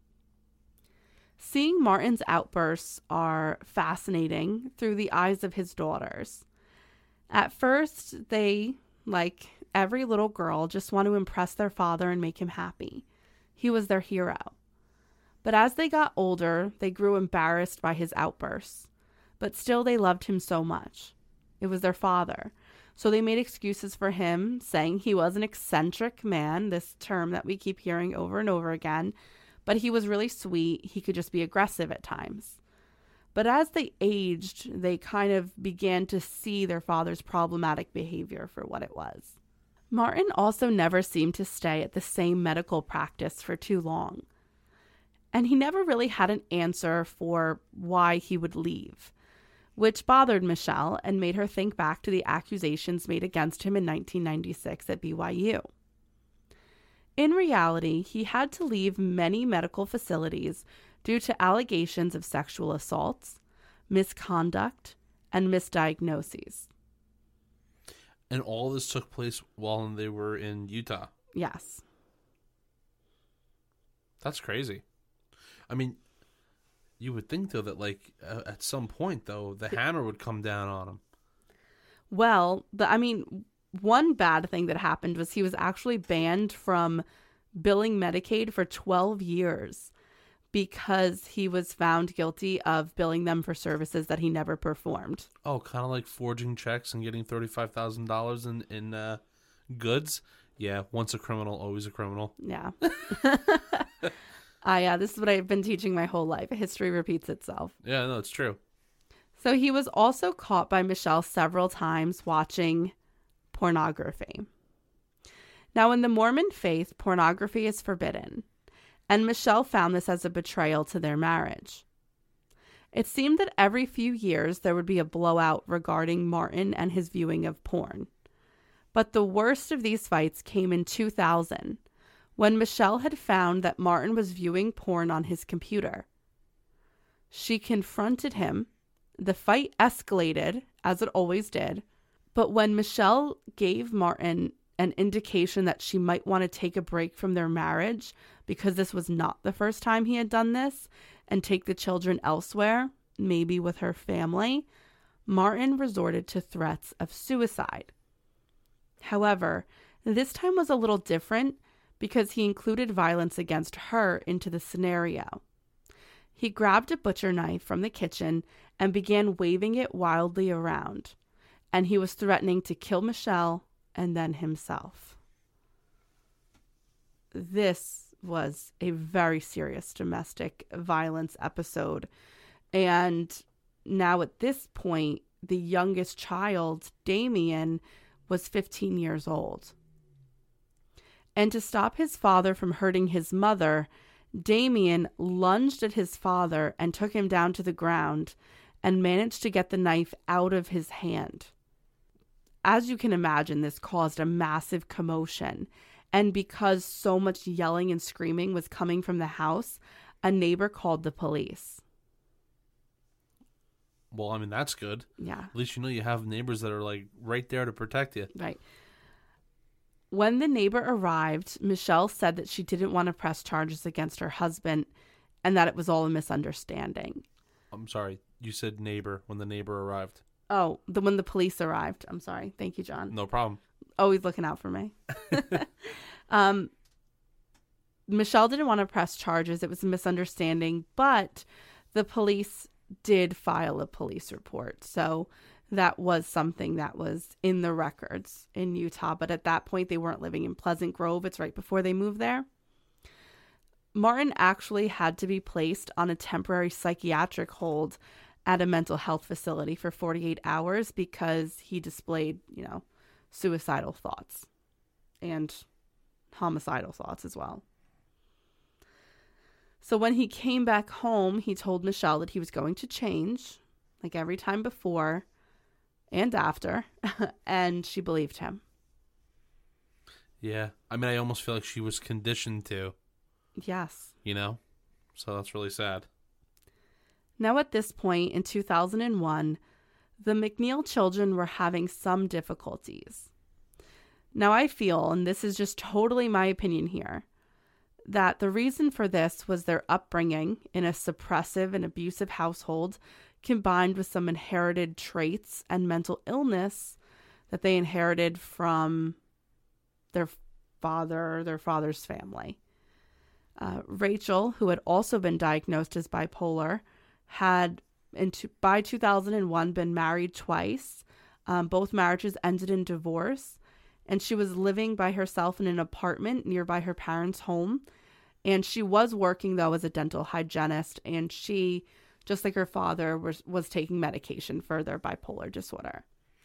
Seeing Martin's outbursts are fascinating through the eyes of his daughters. At first, they, like every little girl, just want to impress their father and make him happy. He was their hero. But as they got older, they grew embarrassed by his outbursts. But still, they loved him so much. It was their father. So they made excuses for him, saying he was an eccentric man, this term that we keep hearing over and over again. But he was really sweet. He could just be aggressive at times. But as they aged, they kind of began to see their father's problematic behavior for what it was. Martin also never seemed to stay at the same medical practice for too long. And he never really had an answer for why he would leave, which bothered Michelle and made her think back to the accusations made against him in nineteen ninety-six at B Y U. In reality, he had to leave many medical facilities due to allegations of sexual assaults, misconduct, and misdiagnoses. And all this took place while they were in Utah. Yes. That's crazy. I mean, you would think, though, that, like, uh, at some point, though, the hammer would come down on him. Well, the, I mean, one bad thing that happened was he was actually banned from billing Medicaid for twelve years because he was found guilty of billing them for services that he never performed. Oh, kind of like forging checks and getting thirty-five thousand dollars in, in uh, goods? Yeah, once a criminal, always a criminal. Yeah. Ah, yeah, this is what I've been teaching my whole life. History repeats itself. Yeah, no, it's true. So he was also caught by Michelle several times watching pornography. Now, in the Mormon faith, pornography is forbidden, and Michelle found this as a betrayal to their marriage. It seemed that every few years there would be a blowout regarding Martin and his viewing of porn. But the worst of these fights came in two thousand, when Michelle had found that Martin was viewing porn on his computer. She confronted him. The fight escalated, as it always did. But when Michelle gave Martin an indication that she might want to take a break from their marriage, because this was not the first time he had done this, and take the children elsewhere, maybe with her family, Martin resorted to threats of suicide. However, this time was a little different because he included violence against her into the scenario. He grabbed a butcher knife from the kitchen and began waving it wildly around, and he was threatening to kill Michelle and then himself. This was a very serious domestic violence episode, and now at this point, the youngest child, Damien, was fifteen years old. And to stop his father from hurting his mother, Damien lunged at his father and took him down to the ground and managed to get the knife out of his hand. As you can imagine, this caused a massive commotion. And because so much yelling and screaming was coming from the house, a neighbor called the police. Well, I mean, that's good. Yeah. At least you know you have neighbors that are, like, right there to protect you. Right. When the neighbor arrived, Michelle said that she didn't want to press charges against her husband and that it was all a misunderstanding. I'm sorry. You said neighbor when the neighbor arrived. Oh, the when the police arrived. I'm sorry. Thank you, John. No problem. Always looking out for me. um, Michelle didn't want to press charges. It was a misunderstanding, but the police did file a police report. So that was something that was in the records in Utah. But at that point, they weren't living in Pleasant Grove. It's right before they moved there. Martin actually had to be placed on a temporary psychiatric hold at a mental health facility for forty-eight hours because he displayed, you know, suicidal thoughts and homicidal thoughts as well. So when he came back home, he told Michelle that he was going to change, like every time before and after, and she believed him. Yeah. I mean, I almost feel like she was conditioned to. Yes. You know? So that's really sad. Now at this point, in two thousand one, the McNeil children were having some difficulties. Now I feel, and this is just totally my opinion here, that the reason for this was their upbringing in a suppressive and abusive household combined with some inherited traits and mental illness that they inherited from their father, their father's family. Uh, Rachel, who had also been diagnosed as bipolar, had in two, by two thousand one been married twice. Um, both marriages ended in divorce, and she was living by herself in an apartment nearby her parents' home. And she was working, though, as a dental hygienist, and she, just like her father, was, was taking medication for their bipolar disorder.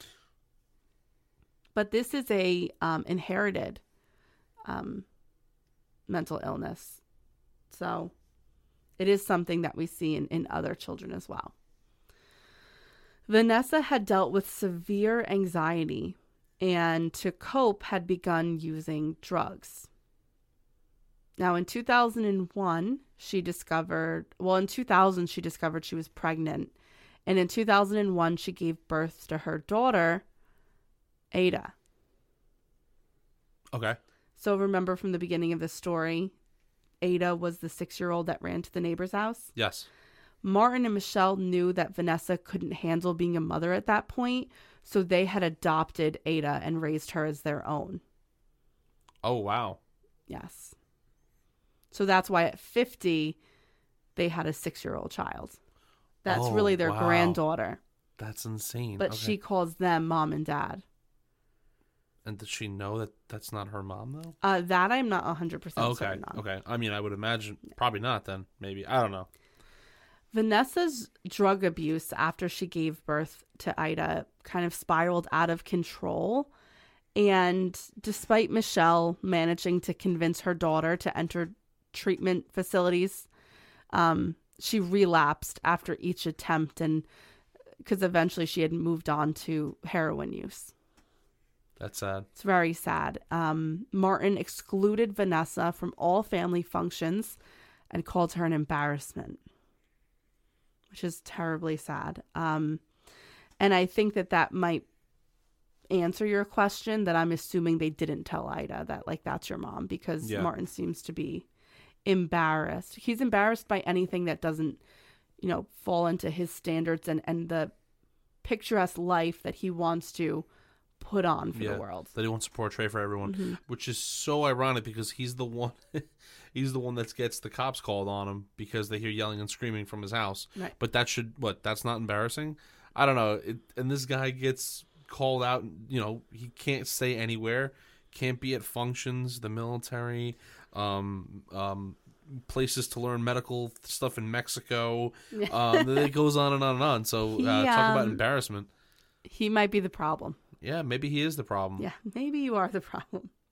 But this is a um, inherited um, mental illness. So it is something that we see in, in other children as well. Vanessa had dealt with severe anxiety and to cope had begun using drugs. Now in two thousand one, she discovered, well in two thousand she discovered she was pregnant. And in two thousand one, she gave birth to her daughter, Ada. Okay. So remember from the beginning of the story, Ada was the six-year-old that ran to the neighbor's house? Yes. Martin and Michelle knew that Vanessa couldn't handle being a mother at that point, so they had adopted Ada and raised her as their own. Oh, wow. Yes. So that's why at fifty, they had a six-year-old child. That's oh, really their wow. granddaughter. That's insane. But okay. she calls them mom and dad. And does she know that that's not her mom, though? Uh, that I'm not one hundred percent okay. certain on. Okay. I mean, I would imagine probably not then. Maybe. I don't know. Vanessa's drug abuse after she gave birth to Ida kind of spiraled out of control. And despite Michelle managing to convince her daughter to enter treatment facilities, um, she relapsed after each attempt, and because eventually she had moved on to heroin use. That's sad. It's very sad. Um, Martin excluded Vanessa from all family functions and called her an embarrassment, which is terribly sad. Um, and I think that that might answer your question, that I'm assuming they didn't tell Ida that, like, that's your mom, because yeah. Martin seems to be embarrassed. He's embarrassed by anything that doesn't, you know, fall into his standards and, and the picturesque life that he wants to put on for yeah, the world. That he wants to portray for everyone, mm-hmm. which is so ironic because he's the one he's the one that gets the cops called on him because they hear yelling and screaming from his house. Right. But that should, what, that's not embarrassing? I don't know. It, and this guy gets called out, you know, he can't stay anywhere, can't be at functions, the military, um, um, places to learn medical stuff in Mexico. um, it goes on and on and on. So uh, he, um, talk about embarrassment. He might be the problem. Yeah, maybe he is the problem. Yeah, maybe you are the problem.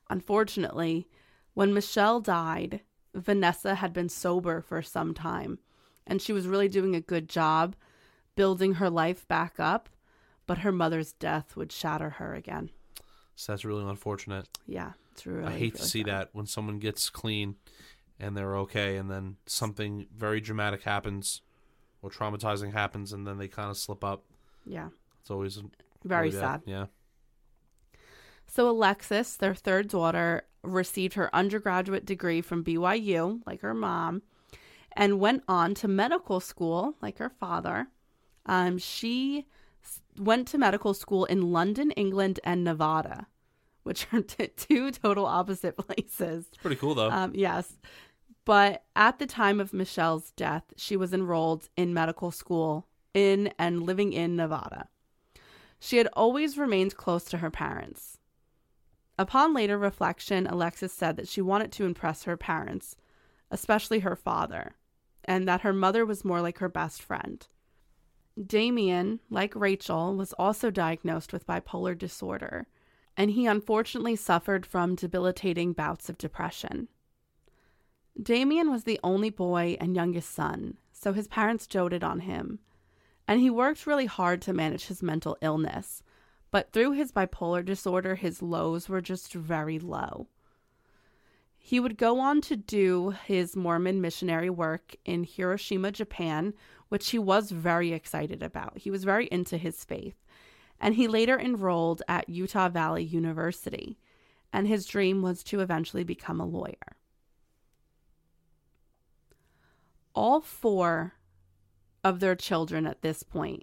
Unfortunately, when Michelle died, Vanessa had been sober for some time, and she was really doing a good job building her life back up, but her mother's death would shatter her again. So that's really unfortunate. Yeah, it's really I hate really to see sad. that when someone gets clean and they're okay, and then something very dramatic happens or traumatizing happens, and then they kind of slip up. Yeah. It's always Very really sad. bad. Yeah. So Alexis, their third daughter, received her undergraduate degree from B Y U, like her mom, and went on to medical school, like her father. Um, she s- went to medical school in London, England, and Nevada, which are t- two total opposite places. It's pretty cool, though. Um, yes. But at the time of Michelle's death, she was enrolled in medical school in and living in Nevada. She had always remained close to her parents. Upon later reflection, Alexis said that she wanted to impress her parents, especially her father, and that her mother was more like her best friend. Damien, like Rachel, was also diagnosed with bipolar disorder, and he unfortunately suffered from debilitating bouts of depression. Damien was the only boy and youngest son, so his parents doted on him, and he worked really hard to manage his mental illness. But through his bipolar disorder, his lows were just very low. He would go on to do his Mormon missionary work in Hiroshima, Japan, which he was very excited about. He was very into his faith. And he later enrolled at Utah Valley University. And his dream was to eventually become a lawyer. All four of their children at this point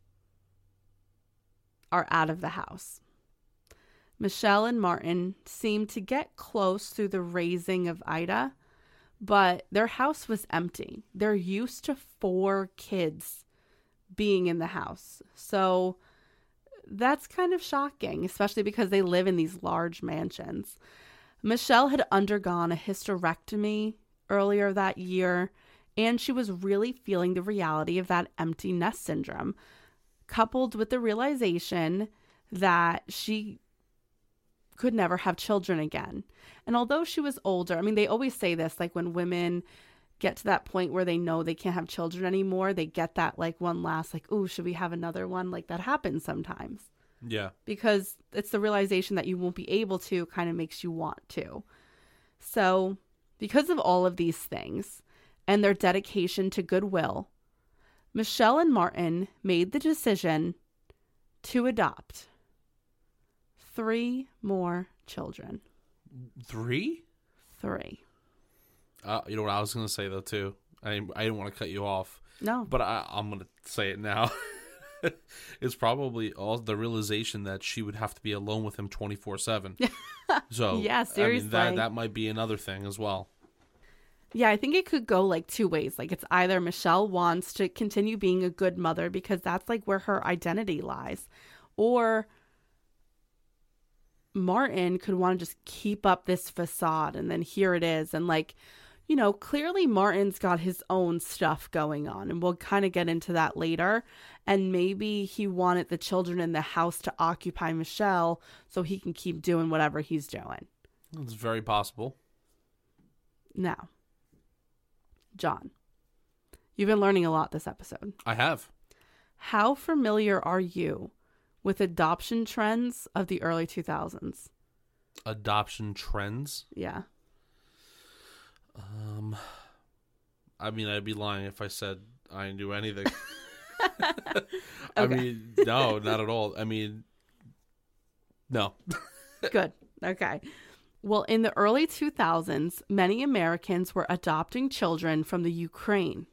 are out of the house. Michelle and Martin seemed to get close through the raising of Ida, but their house was empty. They're used to four kids being in the house. So that's kind of shocking, especially because they live in these large mansions. Michelle had undergone a hysterectomy earlier that year, and she was really feeling the reality of that empty nest syndrome, coupled with the realization that she could never have children again. And although she was older, I mean, they always say this, like when women get to that point where they know they can't have children anymore, they get that like one last, like, oh, should we have another one? Like that happens sometimes. Yeah. Because it's the realization that you won't be able to kind of makes you want to. So because of all of these things and their dedication to goodwill, Michelle and Martin made the decision to adopt three more children. Three? Three. Uh, you know what I was going to say, though, too? I, I didn't want to cut you off. No. But I, I'm going to say it now. It's probably all the realization that she would have to be alone with him twenty-four seven. So, yeah, seriously. I mean, that, that might be another thing as well. Yeah, I think it could go like two ways. Like it's either Michelle wants to continue being a good mother because that's like where her identity lies, or Martin could want to just keep up this facade, and then here it is. And like, you know, clearly Martin's got his own stuff going on, and we'll kind of get into that later. And maybe he wanted the children in the house to occupy Michelle so he can keep doing whatever he's doing. It's very possible. Now, John, you've been learning a lot this episode. I have. How familiar are you with adoption trends of the early two thousands? Adoption trends? Yeah. Um, I mean, I'd be lying if I said I didn't do anything. I mean, no, not at all. I mean, no. Good. Okay. Well, in the early two thousands, many Americans were adopting children from the Ukraine.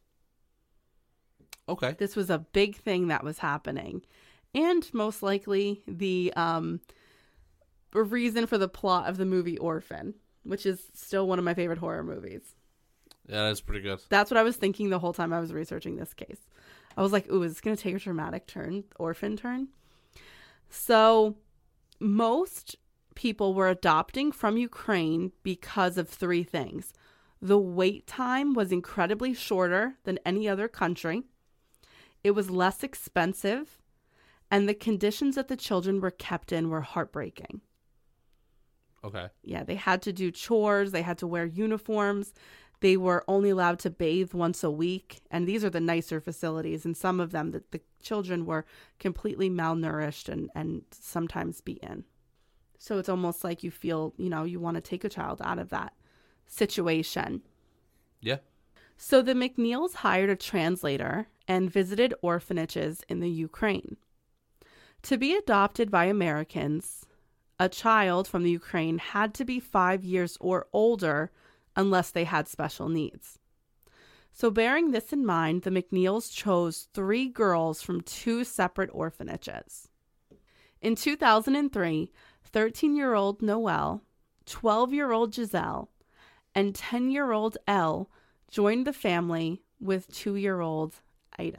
Okay. This was a big thing that was happening. And most likely the um, reason for the plot of the movie Orphan, which is still one of my favorite horror movies. Yeah, that's pretty good. That's what I was thinking the whole time I was researching this case. I was like, ooh, is this going to take a dramatic turn, Orphan turn? So most people were adopting from Ukraine because of three things. The wait time was incredibly shorter than any other country. It was less expensive. And the conditions that the children were kept in were heartbreaking. Okay. Yeah, they had to do chores. They had to wear uniforms. They were only allowed to bathe once a week. And these are the nicer facilities. And some of them, the, the children were completely malnourished and, and sometimes beaten. So it's almost like you feel, you know, you want to take a child out of that situation. Yeah. So the McNeils hired a translator and visited orphanages in the Ukraine. To be adopted by Americans, a child from the Ukraine had to be five years or older unless they had special needs. So bearing this in mind, the McNeils chose three girls from two separate orphanages. In two thousand three, thirteen-year-old Noelle, twelve-year-old Giselle, and ten-year-old Elle joined the family with two-year-old Ida.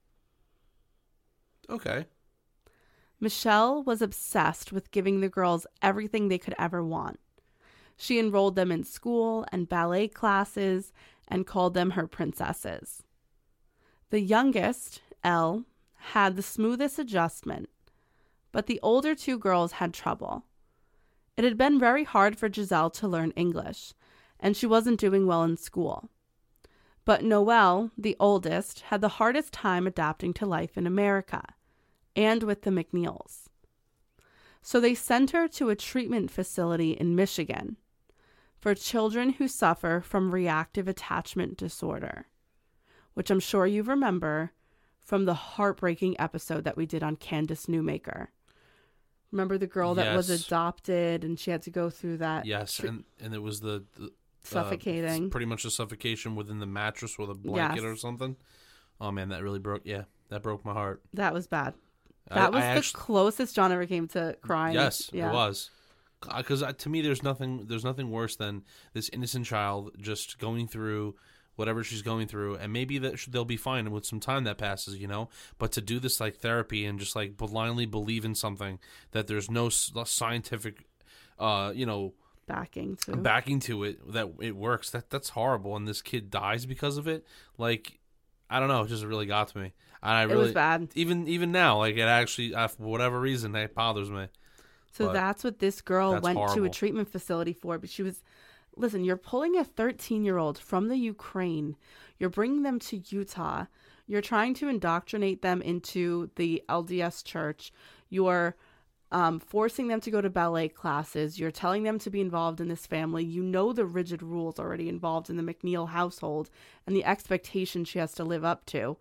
Okay. Michelle was obsessed with giving the girls everything they could ever want. She enrolled them in school and ballet classes and called them her princesses. The youngest, Elle, had the smoothest adjustment, but the older two girls had trouble. It had been very hard for Giselle to learn English, and she wasn't doing well in school. But Noelle, the oldest, had the hardest time adapting to life in America, and with the McNeils. So they sent her to a treatment facility in Michigan for children who suffer from reactive attachment disorder, which I'm sure you remember from the heartbreaking episode that we did on Candace Newmaker. Remember the girl that was Yes. adopted and she had to go through that? Yes, tre- and, and it was the, the Suffocating. Uh, pretty much the suffocation within the mattress with a blanket Yes. or something. Oh man, that really broke. Yeah, that broke my heart. That was bad. I- That was I the actu- closest John ever came to crying. Yes, yeah. it was. Because to me, there's nothing. There's nothing worse than this innocent child just going through whatever she's going through, and maybe that sh- they'll be fine with some time that passes, you know. But to do this like therapy and just like blindly believe in something that there's no s- scientific, uh, you know, backing to backing to it that it works. That that's horrible, and this kid dies because of it. Like, I don't know. It just really got to me. And I It really, was bad. Even even now, like it actually, uh, for whatever reason, it bothers me. So But that's what this girl that's went to a horrible. treatment facility for. But she was, listen, you're pulling a thirteen-year-old from the Ukraine. You're bringing them to Utah. You're trying to indoctrinate them into the L D S church. You're um, forcing them to go to ballet classes. You're telling them to be involved in this family. You know the rigid rules already involved in the McNeil household and the expectation she has to live up to.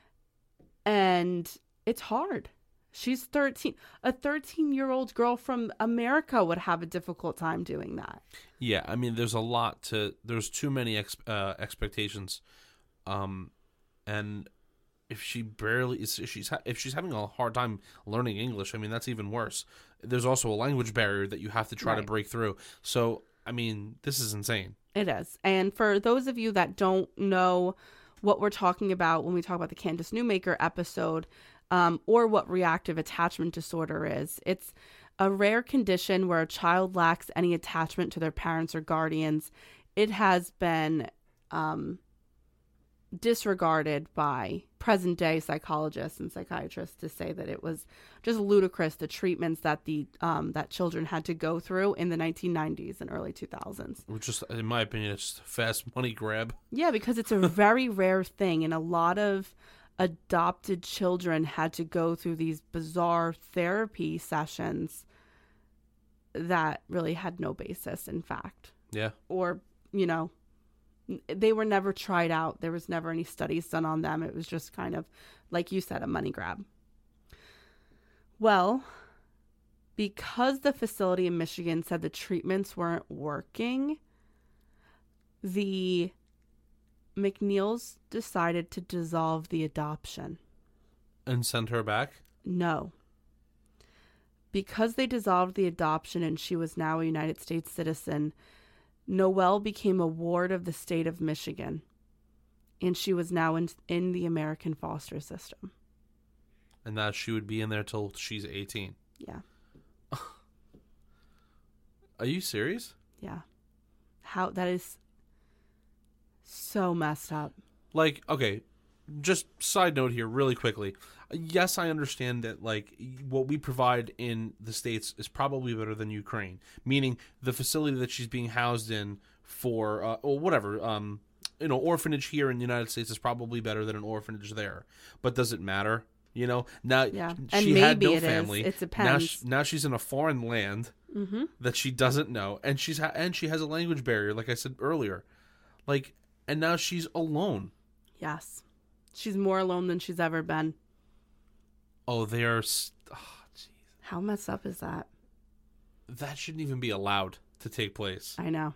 And it's hard. She's thirteen. A thirteen-year-old girl from America would have a difficult time doing that. Yeah, I mean, there's a lot to. There's too many ex, uh, expectations, um, and if she barely is, if she's ha- if she's having a hard time learning English, I mean, that's even worse. There's also a language barrier that you have to try to Right. break through. So, I mean, this is insane. It is. And for those of you that don't know what we're talking about when we talk about the Candace Newmaker episode, um, or what reactive attachment disorder is, it's a rare condition where a child lacks any attachment to their parents or guardians. It has been um, disregarded by present day psychologists and psychiatrists to say that it was just ludicrous, the treatments that the um, that children had to go through in the nineteen nineties and early two thousands. Which is, in my opinion, it's a fast money grab. Yeah, because it's a very rare thing, and a lot of adopted children had to go through these bizarre therapy sessions that really had no basis in fact. Yeah. Or, you know, they were never tried out. There was never any studies done on them. It was just kind of, like you said, a money grab. Well, because the facility in Michigan said the treatments weren't working, the McNeils decided to dissolve the adoption. And send her back? No. Because they dissolved the adoption and she was now a United States citizen, Noelle became a ward of the state of Michigan, and she was now in, in the American foster system. And that she would be in there till she's eighteen. Yeah. Are you serious? Yeah. How that is so messed up. Like, okay, just side note here, really quickly. Yes, I understand that, like, what we provide in the States is probably better than Ukraine, meaning the facility that she's being housed in for, uh, or whatever, um, you know, orphanage here in the United States is probably better than an orphanage there. But does it matter? You know, now yeah. she and had no it family. Is. It depends. Now, she, now she's in a foreign land mm-hmm. that she doesn't know, and she's ha- and she has a language barrier, like I said earlier, like, and now she's alone. Yes, she's more alone than she's ever been. Oh, they're. St- oh, jeez. How messed up is that? That shouldn't even be allowed to take place. I know.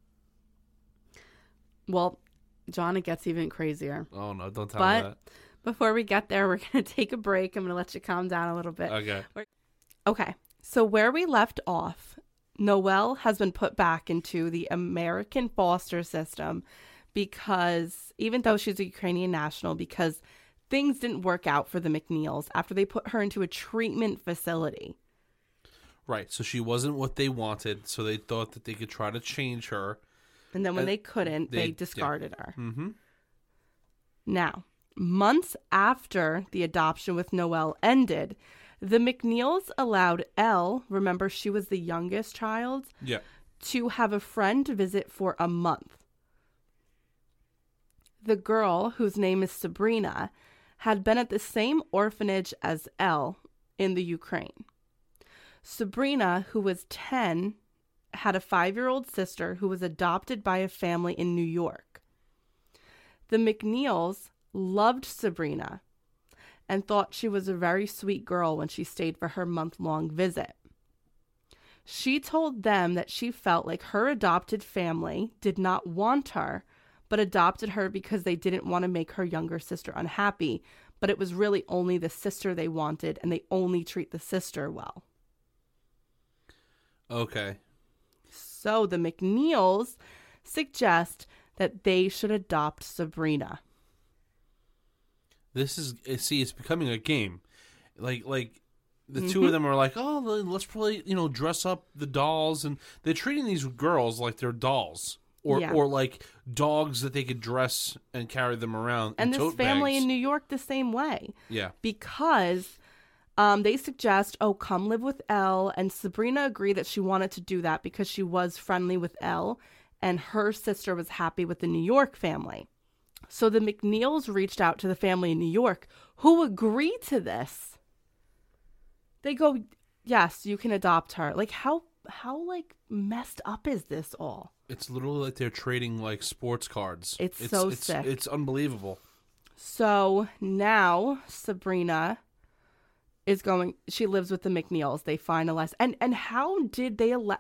Well, John, it gets even crazier. Oh no! Don't tell but me that. Before we get there, we're going to take a break. I'm going to let you calm down a little bit. Okay. We're... Okay. So where we left off, Noelle has been put back into the American foster system because, even though she's a Ukrainian national, because things didn't work out for the McNeils after they put her into a treatment facility. Right. So she wasn't what they wanted, so they thought that they could try to change her. And then when and they couldn't, they, they discarded yeah. her. Mm-hmm. Now, months after the adoption with Noelle ended, the McNeils allowed Elle, remember she was the youngest child, yeah. to have a friend visit for a month. The girl, whose name is Sabrina, had been at the same orphanage as Elle in the Ukraine. Sabrina, who was ten, had a five-year-old sister who was adopted by a family in New York. The McNeils loved Sabrina and thought she was a very sweet girl when she stayed for her month-long visit. She told them that she felt like her adopted family did not want her, but adopted her because they didn't want to make her younger sister unhappy, but it was really only the sister they wanted, and they only treat the sister well. Okay. So the McNeils suggest that they should adopt Sabrina. This is, see, it's becoming a game. Like, like the mm-hmm. two of them are like, oh, let's probably, you know, dress up the dolls. And they're treating these girls like they're dolls. Or, yeah. or like dogs that they could dress and carry them around. And in this tote family bags. in New York the same way. Yeah. Because um, they suggest, oh, come live with Elle. And Sabrina agreed that she wanted to do that because she was friendly with Elle. And her sister was happy with the New York family. So the McNeils reached out to the family in New York who agreed to this. They go, yes, you can adopt her. Like, how, how like, messed up is this all? It's literally like they're trading like sports cards. It's, it's so it's, sick. It's unbelievable. So now Sabrina is going, she lives with the McNeils. They finalized. And, and how did they allow,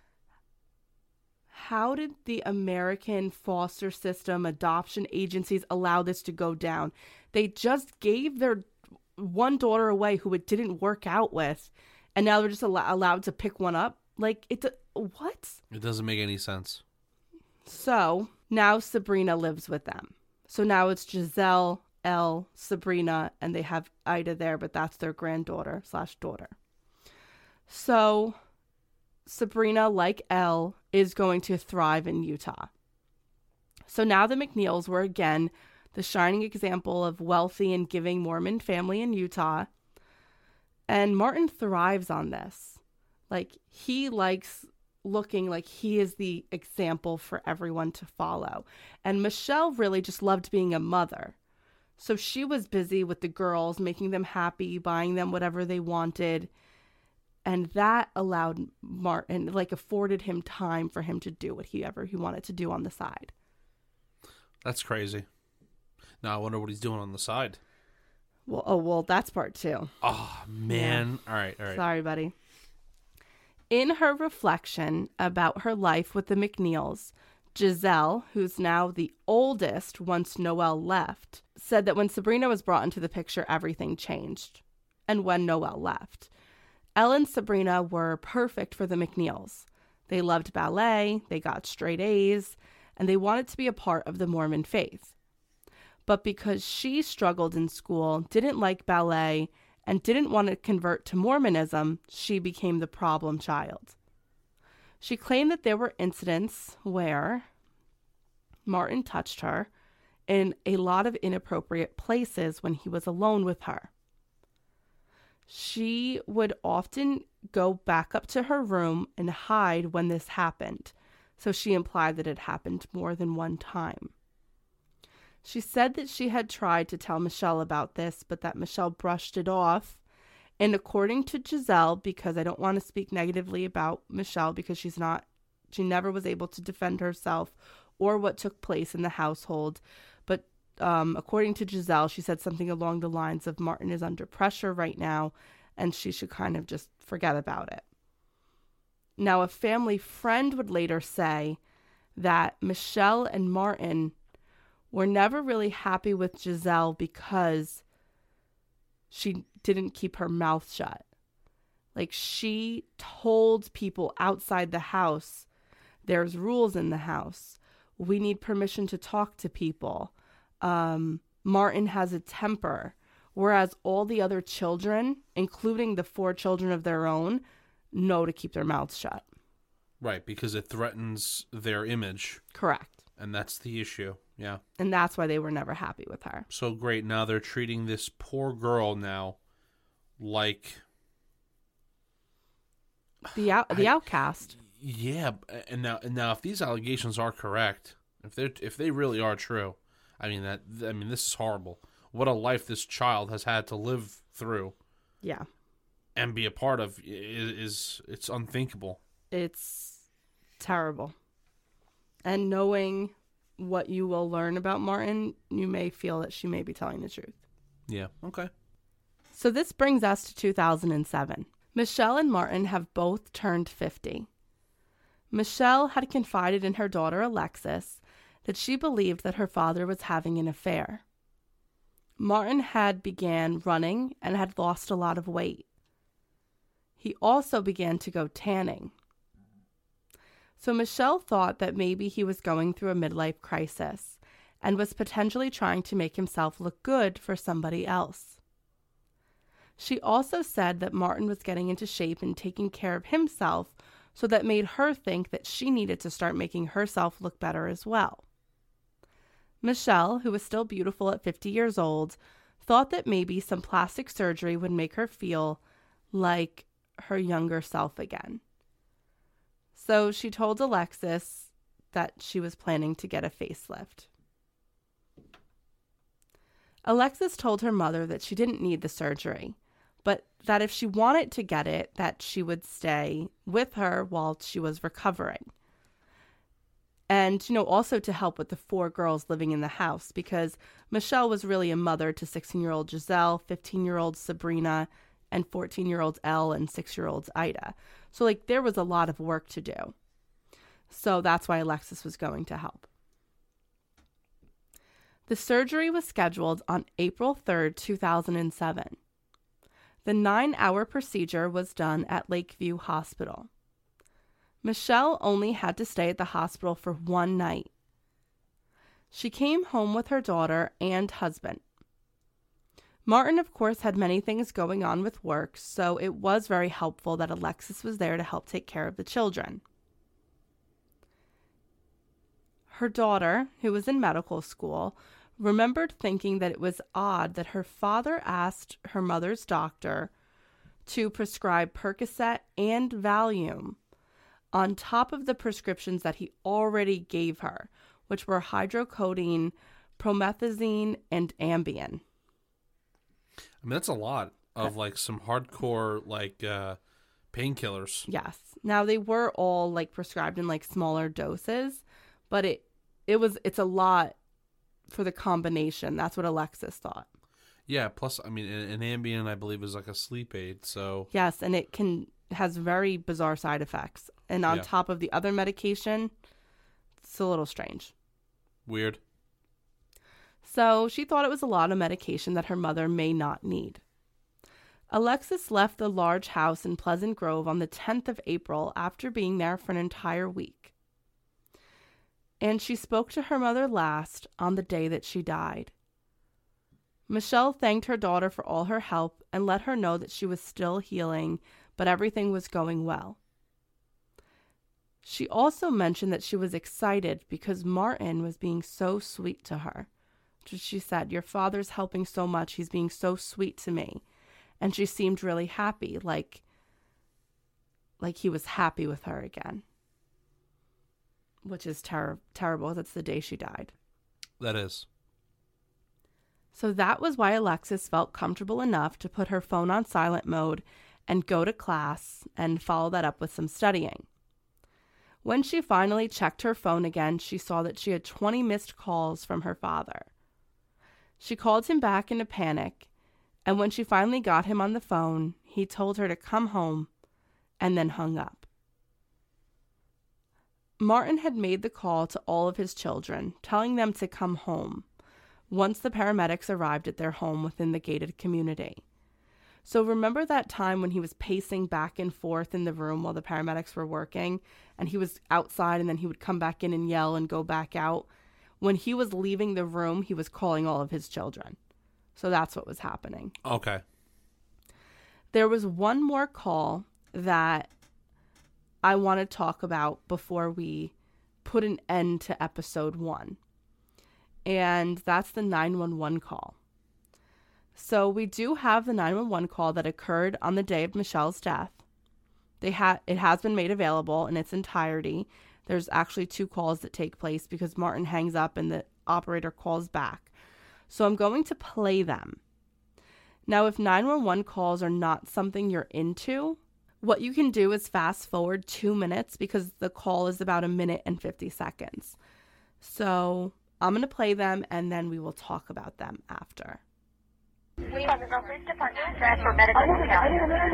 how did the American foster system adoption agencies allow this to go down? They just gave their one daughter away who it didn't work out with. And now they're just al- allowed to pick one up. Like, it's a, what? It doesn't make any sense. So now Sabrina lives with them. So now it's Giselle, Elle, Sabrina, and they have Ida there, but that's their granddaughter slash daughter. So Sabrina, like Elle, is going to thrive in Utah. So now the McNeils were again the shining example of wealthy and giving Mormon family in Utah. And Martin thrives on this. Like, he likes looking like he is the example for everyone to follow. And Michelle really just loved being a mother. So she was busy with the girls, making them happy, buying them whatever they wanted. And that allowed Martin, like, afforded him time for him to do what he ever he wanted to do on the side. That's crazy. Now I wonder what he's doing on the side. Well, oh, well, that's part two. Oh, man. Yeah. All right, all right. Sorry, buddy. In her reflection about her life with the McNeils, Giselle, who's now the oldest once Noelle left, said that when Sabrina was brought into the picture, everything changed. And when Noelle left, Elle and Sabrina were perfect for the McNeils. They loved ballet, they got straight A's, and they wanted to be a part of the Mormon faith. But because she struggled in school, didn't like ballet, and didn't want to convert to Mormonism, she became the problem child. She claimed that there were incidents where Martin touched her, in a lot of inappropriate places when he was alone with her. She would often go back up to her room and hide when this happened, so she implied that it happened more than one time. She said that she had tried to tell Michelle about this, but that Michelle brushed it off. And according to Giselle, because I don't want to speak negatively about Michelle because she's not, she never was able to defend herself or what took place in the household. But um, according to Giselle, she said something along the lines of Martin is under pressure right now and she should kind of just forget about it. Now, a family friend would later say that Michelle and Martin were never really happy with Giselle because she didn't keep her mouth shut. Like, she told people outside the house, there's rules in the house. We need permission to talk to people. Um, Martin has a temper. Whereas all the other children, including the four children of their own, know to keep their mouths shut. Right, because it threatens their image. Correct. And that's the issue, yeah. And that's why they were never happy with her. So great, now they're treating this poor girl now like... The out, the I, outcast. Yeah, and now and now if these allegations are correct, if they if they really are true, I mean that I mean this is horrible. What a life this child has had to live through. Yeah. And be a part of is, is it's unthinkable. It's terrible. And knowing what you will learn about Martin, you may feel that she may be telling the truth. Yeah, okay. So this brings us to two thousand seven. Michelle and Martin have both turned fifty. Michelle had confided in her daughter Alexis that she believed that her father was having an affair. Martin had began running and had lost a lot of weight. He also began to go tanning. So Michelle thought that maybe he was going through a midlife crisis and was potentially trying to make himself look good for somebody else. She also said that Martin was getting into shape and taking care of himself, so that made her think that she needed to start making herself look better as well. Michelle, who was still beautiful at fifty years old, thought that maybe some plastic surgery would make her feel like her younger self again. So she told Alexis that she was planning to get a facelift. Alexis told her mother that she didn't need the surgery, but that if she wanted to get it, that she would stay with her while she was recovering. And, you know, also to help with the four girls living in the house, because Michelle was really a mother to sixteen-year-old Giselle, fifteen-year-old Sabrina, and fourteen-year-old Elle, and six-year-old Ida. So, like, there was a lot of work to do. So that's why Alexis was going to help. The surgery was scheduled on April third, two thousand seven. The nine-hour procedure was done at Lakeview Hospital. Michelle only had to stay at the hospital for one night. She came home with her daughter and husband. Martin, of course, had many things going on with work, so it was very helpful that Alexis was there to help take care of the children. Her daughter, who was in medical school, remembered thinking that it was odd that her father asked her mother's doctor to prescribe Percocet and Valium on top of the prescriptions that he already gave her, which were hydrocodone, promethazine, and Ambien. I mean, that's a lot of, like, some hardcore, like, uh, painkillers. Yes. Now, they were all, like, prescribed in, like, smaller doses, but it it was it's a lot for the combination. That's what Alexis thought. Yeah, plus, I mean, an Ambien, I believe, is like a sleep aid, so... Yes, and it can has very bizarre side effects. And on yeah. top of the other medication, it's a little strange. Weird. So she thought it was a lot of medication that her mother may not need. Alexis left the large house in Pleasant Grove on the tenth of April after being there for an entire week. And she spoke to her mother last on the day that she died. Michelle thanked her daughter for all her help and let her know that she was still healing, but everything was going well. She also mentioned that she was excited because Martin was being so sweet to her. She said, "Your father's helping so much. He's being so sweet to me." And she seemed really happy, like, like he was happy with her again. Which is ter- terrible. That's the day she died. That is. So that was why Alexis felt comfortable enough to put her phone on silent mode and go to class and follow that up with some studying. When she finally checked her phone again, she saw that she had twenty missed calls from her father. She called him back in a panic, and when she finally got him on the phone, he told her to come home and then hung up. Martin had made the call to all of his children, telling them to come home once the paramedics arrived at their home within the gated community. So remember that time when he was pacing back and forth in the room while the paramedics were working, and he was outside and then he would come back in and yell and go back out? When he was leaving the room, he was calling all of his children. So that's what was happening. Okay. There was one more call that I want to talk about before we put an end to episode one. And that's the nine one one call. So we do have the nine one one call that occurred on the day of Michelle's death. They ha- it has been made available in its entirety. There's actually two calls that take place because Martin hangs up and the operator calls back. So I'm going to play them. Now, if nine one one calls are not something you're into, what you can do is fast forward two minutes because the call is about a minute and fifty seconds. So I'm going to play them and then we will talk about them after. We have a police department address for medical help.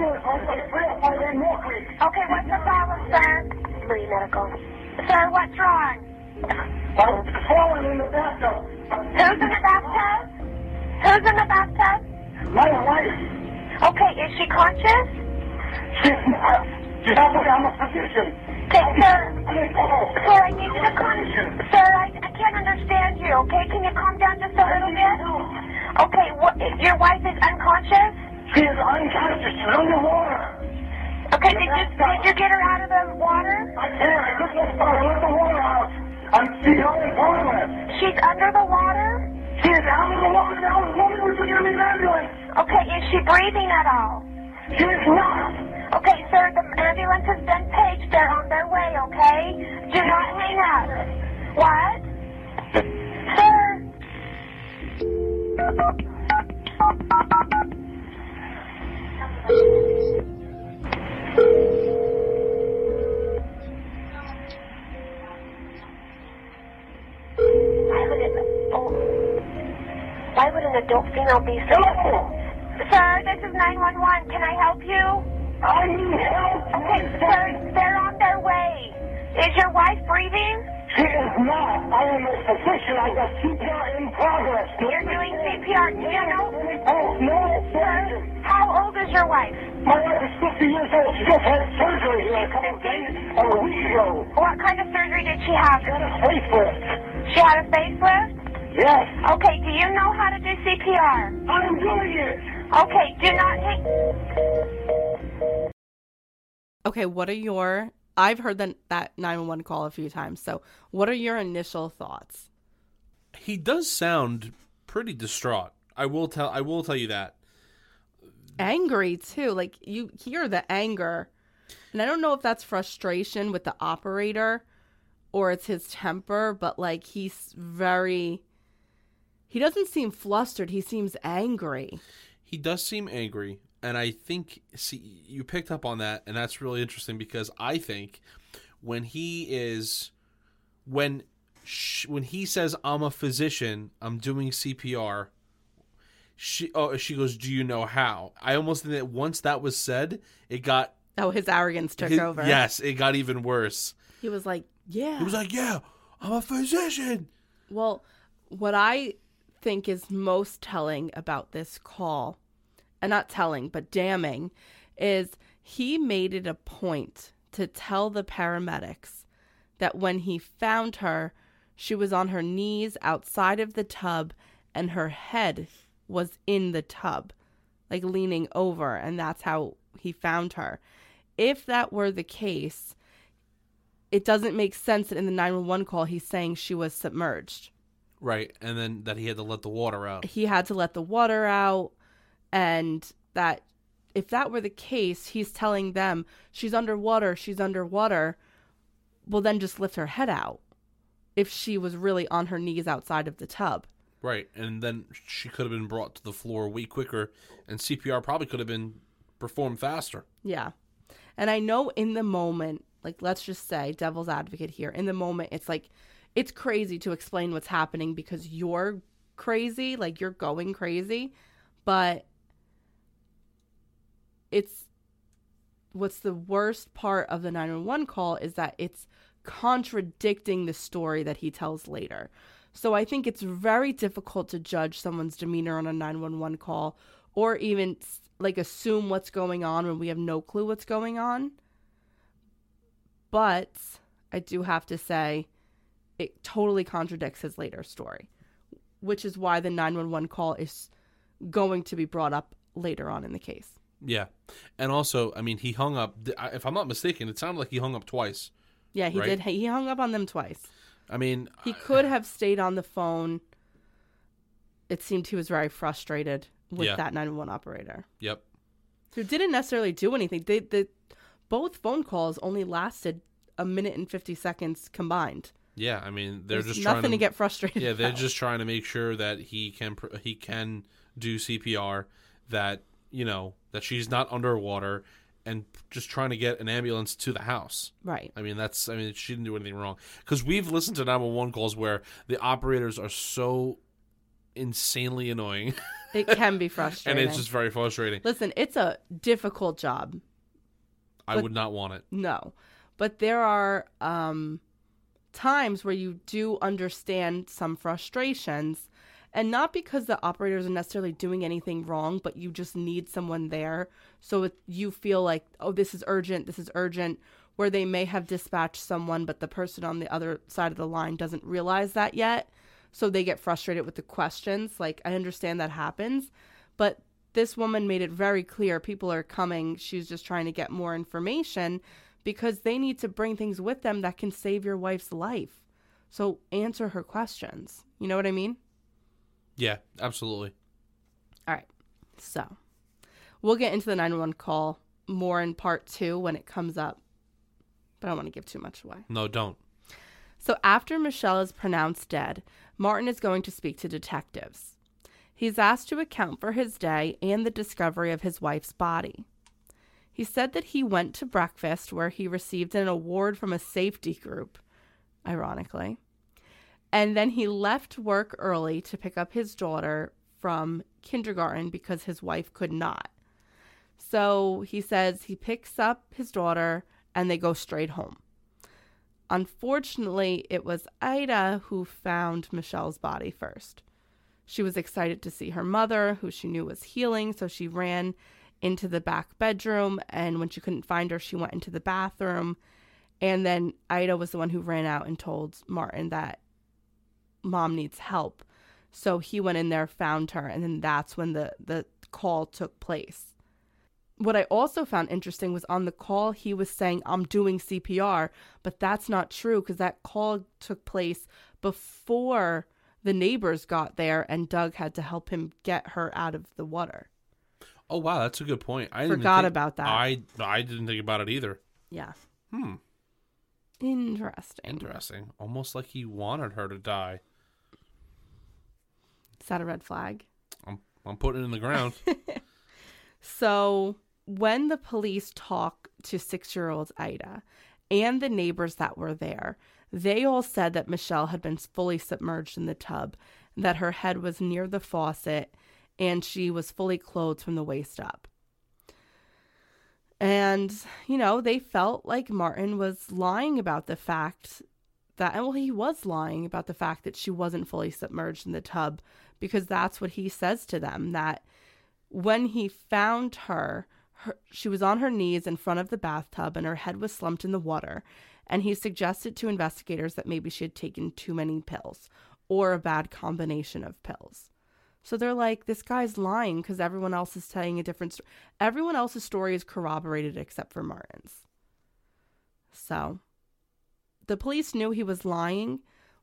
Okay, what's the problem, sir? Free medical. Sir, what's wrong? I'm falling in the bathtub. Who's in the bathtub? Who's in the bathtub? My wife. Okay, is she conscious? She's not. She's not. I'm a physician. Okay, sir. Sir, I need you to calm. Sir, I, I can't understand you. Okay, can you calm down just a little bit? Okay, what, your wife is unconscious? She is unconscious. She's underwater. Okay, did you did you get her out of the water? I can't. I couldn't start. I let the water out. I'm she's on the toilet. She's under the water? She is out of the water now. The woman was in an ambulance. Okay, is she breathing at all? She is not. Okay, sir, the ambulance has been paged. They're on their way, okay? Do not hang up. What? Sir? Why would it, oh, why would an adult female be so... Sir, this is nine one one. Can I help you? I need help. Okay, sir, they're on their way. Is your wife breathing? She is not. I am a physician. I got C P R in progress. You're doing C P R. Do you know? Oh, no, sir. How old is your wife? My wife is fifty years old. She just had surgery here a couple of days or a week ago. What kind of surgery did she have? She had a facelift. She had a facelift? Yes. Okay, do you know how to do C P R? I'm doing it. Okay, do not take... Okay, what are your... I've heard that, that nine one one call a few times, so what are your initial thoughts? He does sound pretty distraught. I will tell I will tell you that. Angry, too. Like, you hear the anger. And I don't know if that's frustration with the operator or it's his temper, but, like, he's very... He doesn't seem flustered. He seems angry. He does seem angry, and I think, see, you picked up on that, and that's really interesting because I think when he is, when sh- when he says, I'm a physician, I'm doing C P R, she oh she goes, do you know how? I almost think that once that was said, it got... Oh, his arrogance took his, over. Yes, it got even worse. He was like, yeah. He was like, yeah, I'm a physician. Well, what I... think is most telling about this call, and not telling but damning, is he made it a point to tell the paramedics that when he found her, she was on her knees outside of the tub and her head was in the tub, like leaning over, and that's how he found her. If that were the case, it doesn't make sense that in the nine one one call he's saying she was submerged. Right, and then that he had to let the water out. He had to let the water out, and that if that were the case, he's telling them, she's underwater, she's underwater. Well, then just lift her head out if she was really on her knees outside of the tub. Right, and then she could have been brought to the floor way quicker, and C P R probably could have been performed faster. Yeah. And I know in the moment, like, let's just say, devil's advocate here, in the moment, it's like, it's crazy to explain what's happening because you're crazy, like, you're going crazy, but it's, what's the worst part of the nine one one call is that it's contradicting the story that he tells later. So I think it's very difficult to judge someone's demeanor on a nine one one call or even like assume what's going on when we have no clue what's going on. But I do have to say it totally contradicts his later story, which is why the nine one one call is going to be brought up later on in the case. Yeah. And also, I mean, he hung up, if I'm not mistaken, it sounded like he hung up twice. Yeah, he right? did. He hung up on them twice. I mean, he could have stayed on the phone. It seemed he was very frustrated with yeah. that nine one one operator. Yep. Who didn't necessarily do anything. They, they, both phone calls only lasted a minute and fifty seconds combined. Yeah, I mean, they're There's just nothing trying to, to get frustrated Yeah, they're about. just trying to make sure that he can he can do C P R, that, you know, that she's not underwater, and just trying to get an ambulance to the house. Right. I mean, that's I mean, she didn't do anything wrong. Because we've listened to nine one one calls where the operators are so insanely annoying. It can be frustrating. And it's just very frustrating. Listen, it's a difficult job. I would not want it. No. But there are um, times where you do understand some frustrations, and not because the operators are necessarily doing anything wrong, but you just need someone there. So it, you feel like, oh, this is urgent, this is urgent, where they may have dispatched someone, but the person on the other side of the line doesn't realize that yet. So they get frustrated with the questions. Like, I understand that happens, but this woman made it very clear people are coming. She's just trying to get more information because they need to bring things with them that can save your wife's life. So answer her questions. You know what I mean? Yeah, absolutely. All right. So we'll get into the nine one one call more in part two when it comes up, but I don't want to give too much away. No, don't. So after Michelle is pronounced dead, Martin is going to speak to detectives. He's asked to account for his day and the discovery of his wife's body. He said that he went to breakfast where he received an award from a safety group, ironically. And then he left work early to pick up his daughter from kindergarten because his wife could not. So he says he picks up his daughter and they go straight home. Unfortunately, it was Ida who found Michelle's body first. She was excited to see her mother, who she knew was healing, so she ran into the back bedroom, and when she couldn't find her, she went into the bathroom. And then Ida was the one who ran out and told Martin that Mom needs help. So he went in there, found her, and then that's when the, the call took place. What I also found interesting was on the call, he was saying, I'm doing C P R, but that's not true because that call took place before the neighbors got there and Doug had to help him get her out of the water. Oh, wow, that's a good point. I Forgot didn't think, about that. I, I didn't think about it either. Yeah. Hmm. Interesting. Interesting. Almost like he wanted her to die. Is that a red flag? I'm, I'm putting it in the ground. So when the police talk to six-year-old Ida and the neighbors that were there, they all said that Michelle had been fully submerged in the tub, that her head was near the faucet, and she was fully clothed from the waist up. And, you know, they felt like Martin was lying about the fact that, well, he was lying about the fact that she wasn't fully submerged in the tub, because that's what he says to them, that when he found her, her, she was on her knees in front of the bathtub and her head was slumped in the water. And he suggested to investigators that maybe she had taken too many pills or a bad combination of pills. So they're like, this guy's lying because everyone else is telling a different story. Everyone else's story is corroborated except for Martin's. So the police knew he was lying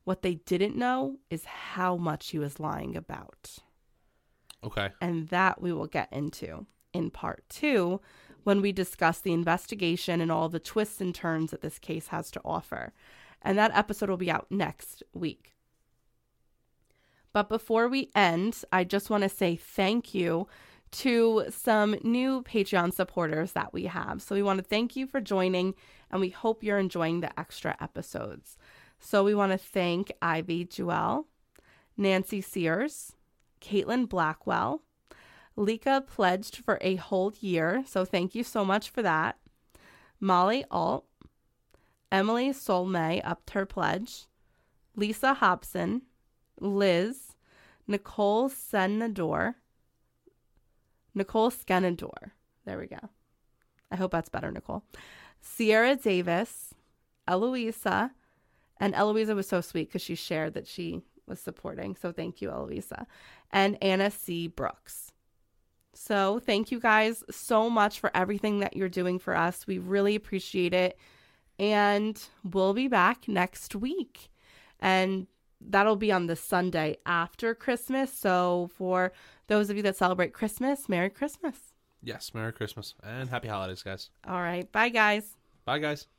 What they didn't know is how much he was lying about. Okay. And that we will get into in part two when we discuss the investigation and all the twists and turns that this case has to offer. And that episode will be out next week. But before we end, I just want to say thank you to some new Patreon supporters that we have. So we want to thank you for joining, and we hope you're enjoying the extra episodes. So we want to thank Ivy Jewell, Nancy Sears, Caitlin Blackwell, Lika pledged for a whole year, so thank you so much for that. Molly Alt, Emily Solmay upped her pledge, Lisa Hobson, Liz, Nicole Senador, Nicole Skenador. There we go. I hope that's better, Nicole. Sierra Davis, Eloisa, and Eloisa was so sweet because she shared that she was supporting. So thank you, Eloisa. And Anna C. Brooks. So thank you guys so much for everything that you're doing for us. We really appreciate it. And we'll be back next week. And that'll be on the Sunday after Christmas. So for those of you that celebrate Christmas, Merry Christmas. Yes, Merry Christmas and Happy Holidays, guys. All right. Bye, guys. Bye, guys.